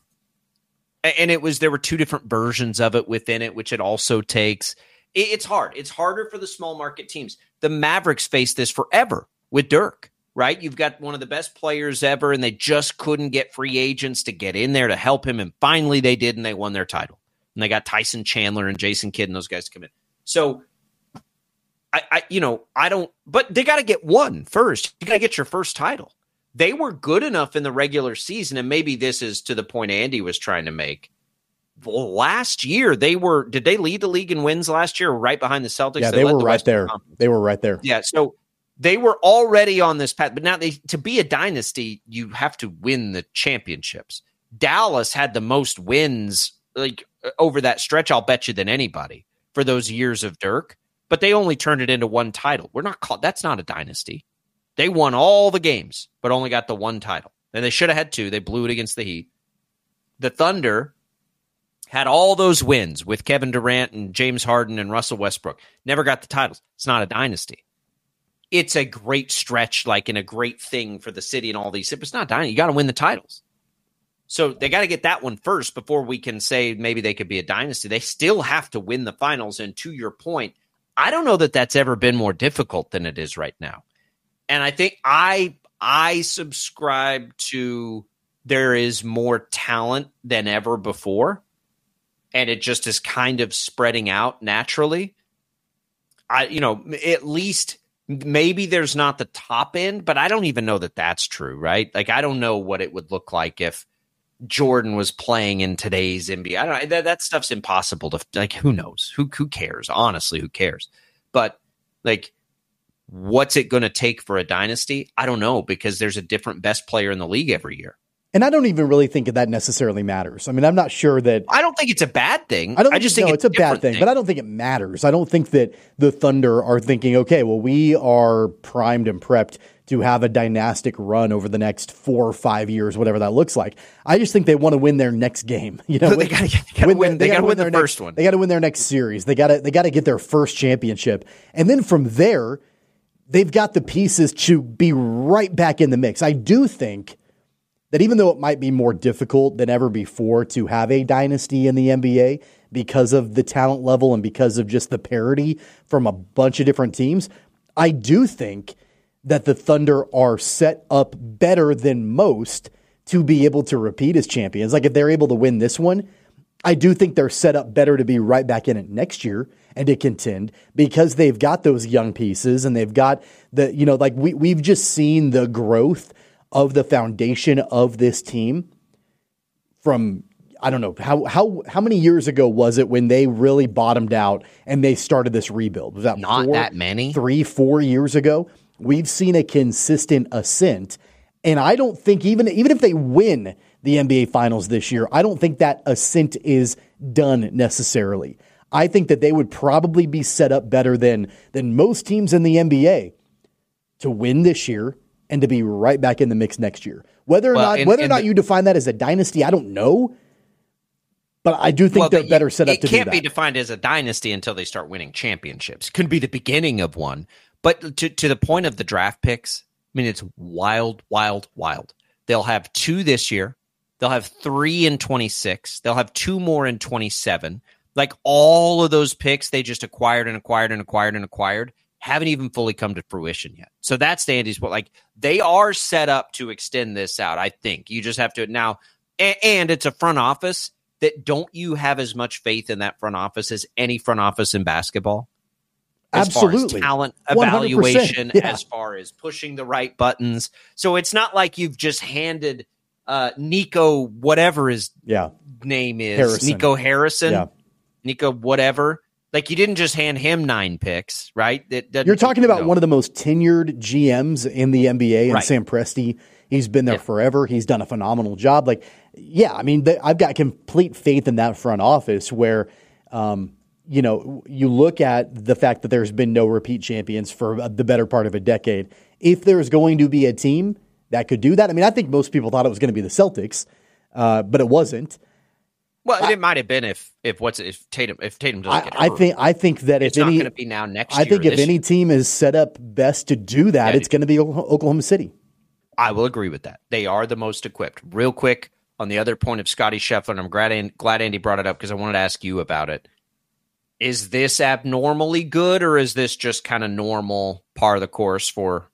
and it was there were two different versions of it within it, which it also takes. It, it's hard. It's harder for the small market teams. The Mavericks faced this forever with Dirk. right? You've got one of the best players ever, and they just couldn't get free agents to get in there to help him, and finally they did, and they won their title. And they got Tyson Chandler and Jason Kidd and those guys to come in. So, I, I you know, I don't – but they got to get one first. You got to get your first title. They were good enough in the regular season, and maybe this is to the point Andy was trying to make. Well, last year, they were – did they lead the league in wins last year, right behind the Celtics? Yeah, they, they were the right Western there. Conference. They were right there. Yeah, so they were already on this path. But now they, to be a dynasty, you have to win the championships. Dallas had the most wins like over that stretch, I'll bet you, than anybody for those years of Dirk. But they only turned it into one title. We're not called – that's not a dynasty. They won all the games, but only got the one title. And they should have had two. They blew it against the Heat. The Thunder had all those wins with Kevin Durant and James Harden and Russell Westbrook. Never got the titles. It's not a dynasty. It's a great stretch, like in a great thing for the city and all these. It's not a dynasty. You got to win the titles. So they got to get that one first before we can say maybe they could be a dynasty. They still have to win the finals. And to your point, I don't know that that's ever been more difficult than it is right now. And I think I I subscribe to there is more talent than ever before, and it just is kind of spreading out naturally. I you know at least maybe there's not the top end, but I don't even know that that's true, right? Like I don't know what it would look like if Jordan was playing in today's N B A. I don't that, that stuff's impossible to like. Who knows? Who who cares? Honestly, who cares? But like. What's it going to take for a dynasty? I don't know, because there's a different best player in the league every year. And I don't even really think that necessarily matters. I mean, I'm not sure that... I don't think it's a bad thing. I, don't I just think, think no, it's, it's a bad thing, thing, but I don't think it matters. I don't think that the Thunder are thinking, okay, well, we are primed and prepped to have a dynastic run over the next four or five years, whatever that looks like. I just think they want to win their next game. You know, so they got to win, win, they gotta win, win the first next, one. They got to win their next series. They got to they got to get their first championship, and then from there, they've got the pieces to be right back in the mix. I do think that even though it might be more difficult than ever before to have a dynasty in the N B A because of the talent level and because of just the parity from a bunch of different teams, I do think that the Thunder are set up better than most to be able to repeat as champions. Like if they're able to win this one, I do think they're set up better to be right back in it next year and to contend because they've got those young pieces and they've got the, you know, like we, we've just seen the growth of the foundation of this team from, I don't know, how how how many years ago was it when they really bottomed out and they started this rebuild? Was that not four, that many? Three, four years ago? We've seen a consistent ascent. And I don't think even even if they win the N B A Finals this year, I don't think that ascent is done necessarily. I think that they would probably be set up better than than most teams in the N B A to win this year and to be right back in the mix next year. Whether or well, not and, whether or and not the, you define that as a dynasty, I don't know. But I do think well, they're better set up to do that. It can't be defined as a dynasty until they start winning championships. Could be the beginning of one. But to to the point of the draft picks, I mean, it's wild, wild, wild. They'll have two this year. They'll have three in twenty-six. They'll have two more in twenty-seven. Like all of those picks they just acquired and acquired and acquired and acquired haven't even fully come to fruition yet. So that's the Andy's point. Like they are set up to extend this out, I think. You just have to now, and, and it's a front office that don't you have as much faith in that front office as any front office in basketball? As Absolutely. far as talent one hundred percent. Evaluation, Yeah. as far as pushing the right buttons. So it's not like you've just handed uh, Nico, whatever his yeah. name is, Harrison. Nico Harrison, Yeah. Nico whatever. Like you didn't just hand him nine picks, right? That, that, You're talking about no. one of the most tenured G Ms in the N B A, and Right. Sam Presti. He's been there Yeah. forever. He's done a phenomenal job. Like, yeah, I mean, the, I've got complete faith in that front office where, um, you know, you look at the fact that there's been no repeat champions for the better part of a decade. If there's going to be a team that could do that, I mean, I think most people thought it was going to be the Celtics, uh, but it wasn't. Well, I, it might have been if if what's if Tatum if Tatum doesn't I, get I hurt. think I think that it's if not any, going to be now next I year. think if this any year. team is set up best to do that, Yeah, it's going to be Oklahoma City. I will agree with that. They are the most equipped. Real quick on the other point of Scottie Scheffler, and I'm glad glad Andy brought it up because I wanted to ask you about it. Is this abnormally good, or is this just kind of normal, par of the course for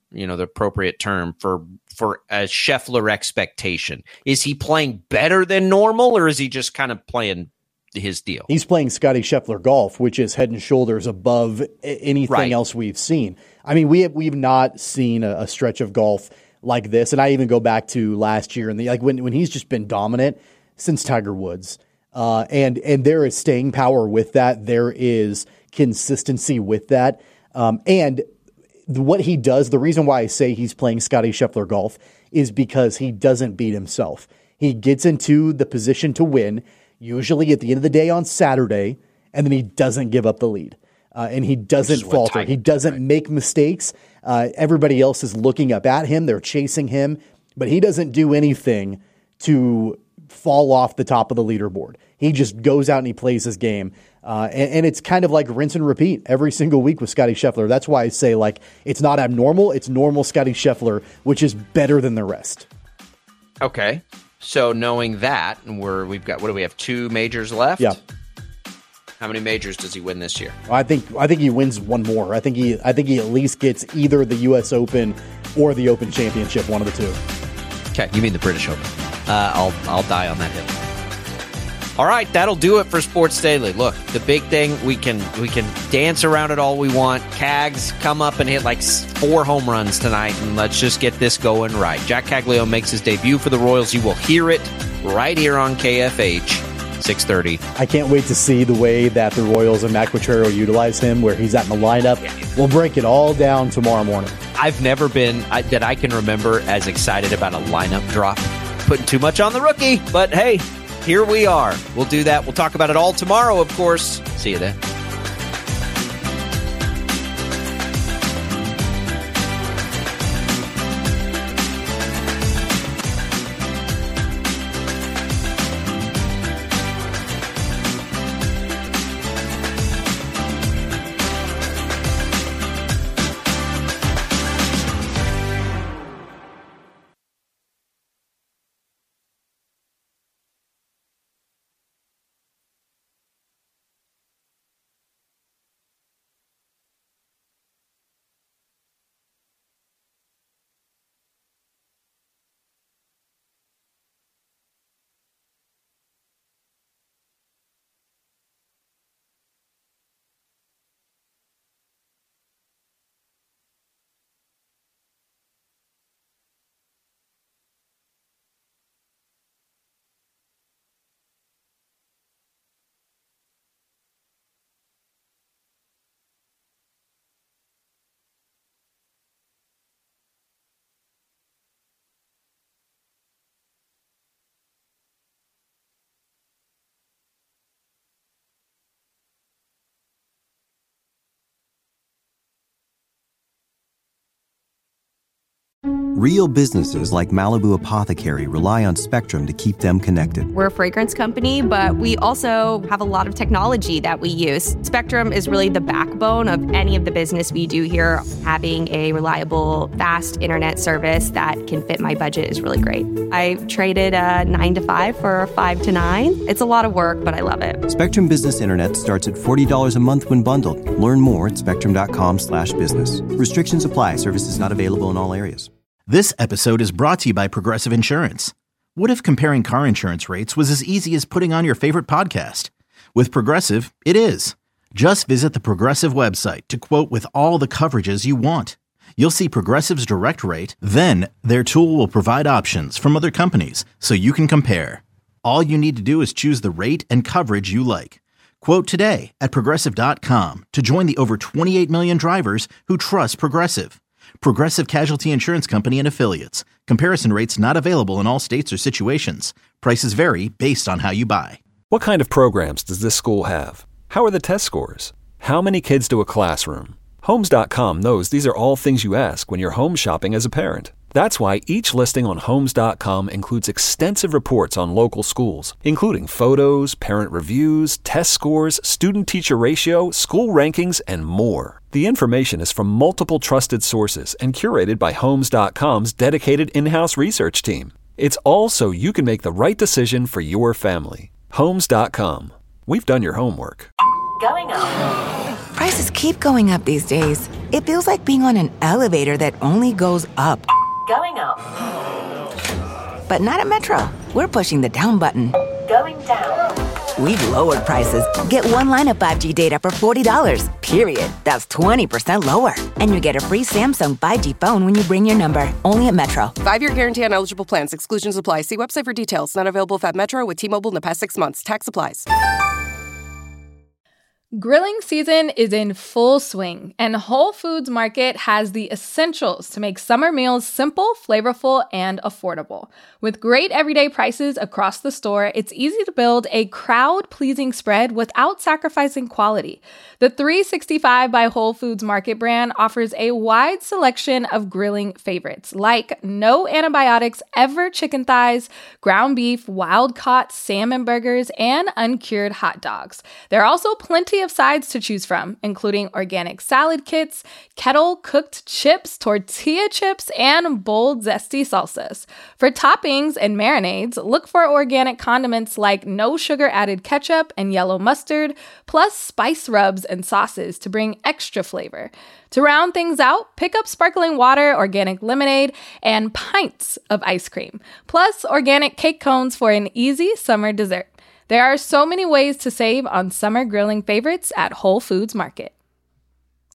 you know, the appropriate term for for a Scheffler expectation? Is he playing better than normal, or is he just kind of playing his deal? He's playing Scotty Scheffler golf, which is head and shoulders above anything right. else we've seen. I mean, we have we've not seen a, a stretch of golf like this, and I even go back to last year and the like when when he's just been dominant since Tiger Woods, uh, and and there is staying power with that. There is consistency with that, um, and what he does. The reason why I say he's playing Scotty Scheffler golf is because he doesn't beat himself. He gets into the position to win, usually at the end of the day on Saturday, and then he doesn't give up the lead. Uh, and he doesn't falter. He doesn't right. make mistakes. Uh, everybody else is looking up at him. They're chasing him. But he doesn't do anything to fall off the top of the leaderboard. He just goes out and he plays his game. Uh, and, and it's kind of like rinse and repeat every single week with Scotty Scheffler. That's why I say, like, it's not abnormal. It's normal Scotty Scheffler, which is better than the rest. Okay. So knowing that, and we're, we've got, what do we have, two majors left? Yeah. How many majors does he win this year? I think I think he wins one more. I think he I think he at least gets either the U S Open or the Open Championship, one of the two. Okay, you mean the British Open. Uh, I'll I'll die on that hill. All right, that'll do it for Sports Daily. Look, the big thing, we can we can dance around it all we want. Cags, come up and hit like four home runs tonight, and let's just get this going right. Jack Caglianone makes his debut for the Royals. You will hear it right here on K F H. six thirty. I can't wait to see the way that the Royals and Matt Quatraro utilize him, where he's at in the lineup. We'll break it all down tomorrow morning. I've never been, I, that I can remember, as excited about a lineup drop. Putting too much on the rookie, but hey, here we are. We'll do that. We'll talk about it all tomorrow, of course. See you then. Real businesses like Malibu Apothecary rely on Spectrum to keep them connected. We're a fragrance company, but we also have a lot of technology that we use. Spectrum is really the backbone of any of the business we do here. Having a reliable, fast internet service that can fit my budget is really great. I traded a nine to five for a five to nine. It's a lot of work, but I love it. Spectrum Business Internet starts at forty dollars a month when bundled. Learn more at spectrum.com slash business. Restrictions apply. Services not available in all areas. This episode is brought to you by Progressive Insurance. What if comparing car insurance rates was as easy as putting on your favorite podcast? With Progressive, it is. Just visit the Progressive website to quote with all the coverages you want. You'll see Progressive's direct rate, then their tool will provide options from other companies so you can compare. All you need to do is choose the rate and coverage you like. Quote today at Progressive dot com to join the over twenty-eight million drivers who trust Progressive. Progressive Casualty Insurance Company and Affiliates. Comparison rates not available in all states or situations. Prices vary based on how you buy. What kind of programs does this school have? How are the test scores? How many kids do a classroom? Homes dot com knows these are all things you ask when you're home shopping as a parent. That's why each listing on Homes dot com includes extensive reports on local schools, including photos, parent reviews, test scores, student-teacher ratio, school rankings, and more. The information is from multiple trusted sources and curated by Homes dot com's dedicated in-house research team. It's all so you can make the right decision for your family. Homes dot com. We've done your homework. Going up. Prices keep going up these days. It feels like being on an elevator that only goes up. Going up. But not at Metro. We're pushing the down button. Going down. We've lowered prices. Get one line of five G data for forty dollars, period. That's twenty percent lower. And you get a free Samsung five G phone when you bring your number. Only at Metro. Five-year guarantee on eligible plans. Exclusions apply. See website for details. Not available if at Metro with T-Mobile in the past six months. Tax applies. Grilling season is in full swing, and Whole Foods Market has the essentials to make summer meals simple, flavorful, and affordable. With great everyday prices across the store, it's easy to build a crowd-pleasing spread without sacrificing quality. The three sixty-five by Whole Foods Market brand offers a wide selection of grilling favorites, like no antibiotics ever chicken thighs, ground beef, wild-caught salmon burgers, and uncured hot dogs. There are also plenty of sides to choose from, including organic salad kits, kettle-cooked chips, tortilla chips, and bold, zesty salsas. For toppings and marinades, look for organic condiments like no-sugar-added ketchup and yellow mustard, plus spice rubs and sauces to bring extra flavor. To round things out, pick up sparkling water, organic lemonade, and pints of ice cream, plus organic cake cones for an easy summer dessert. There are so many ways to save on summer grilling favorites at Whole Foods Market.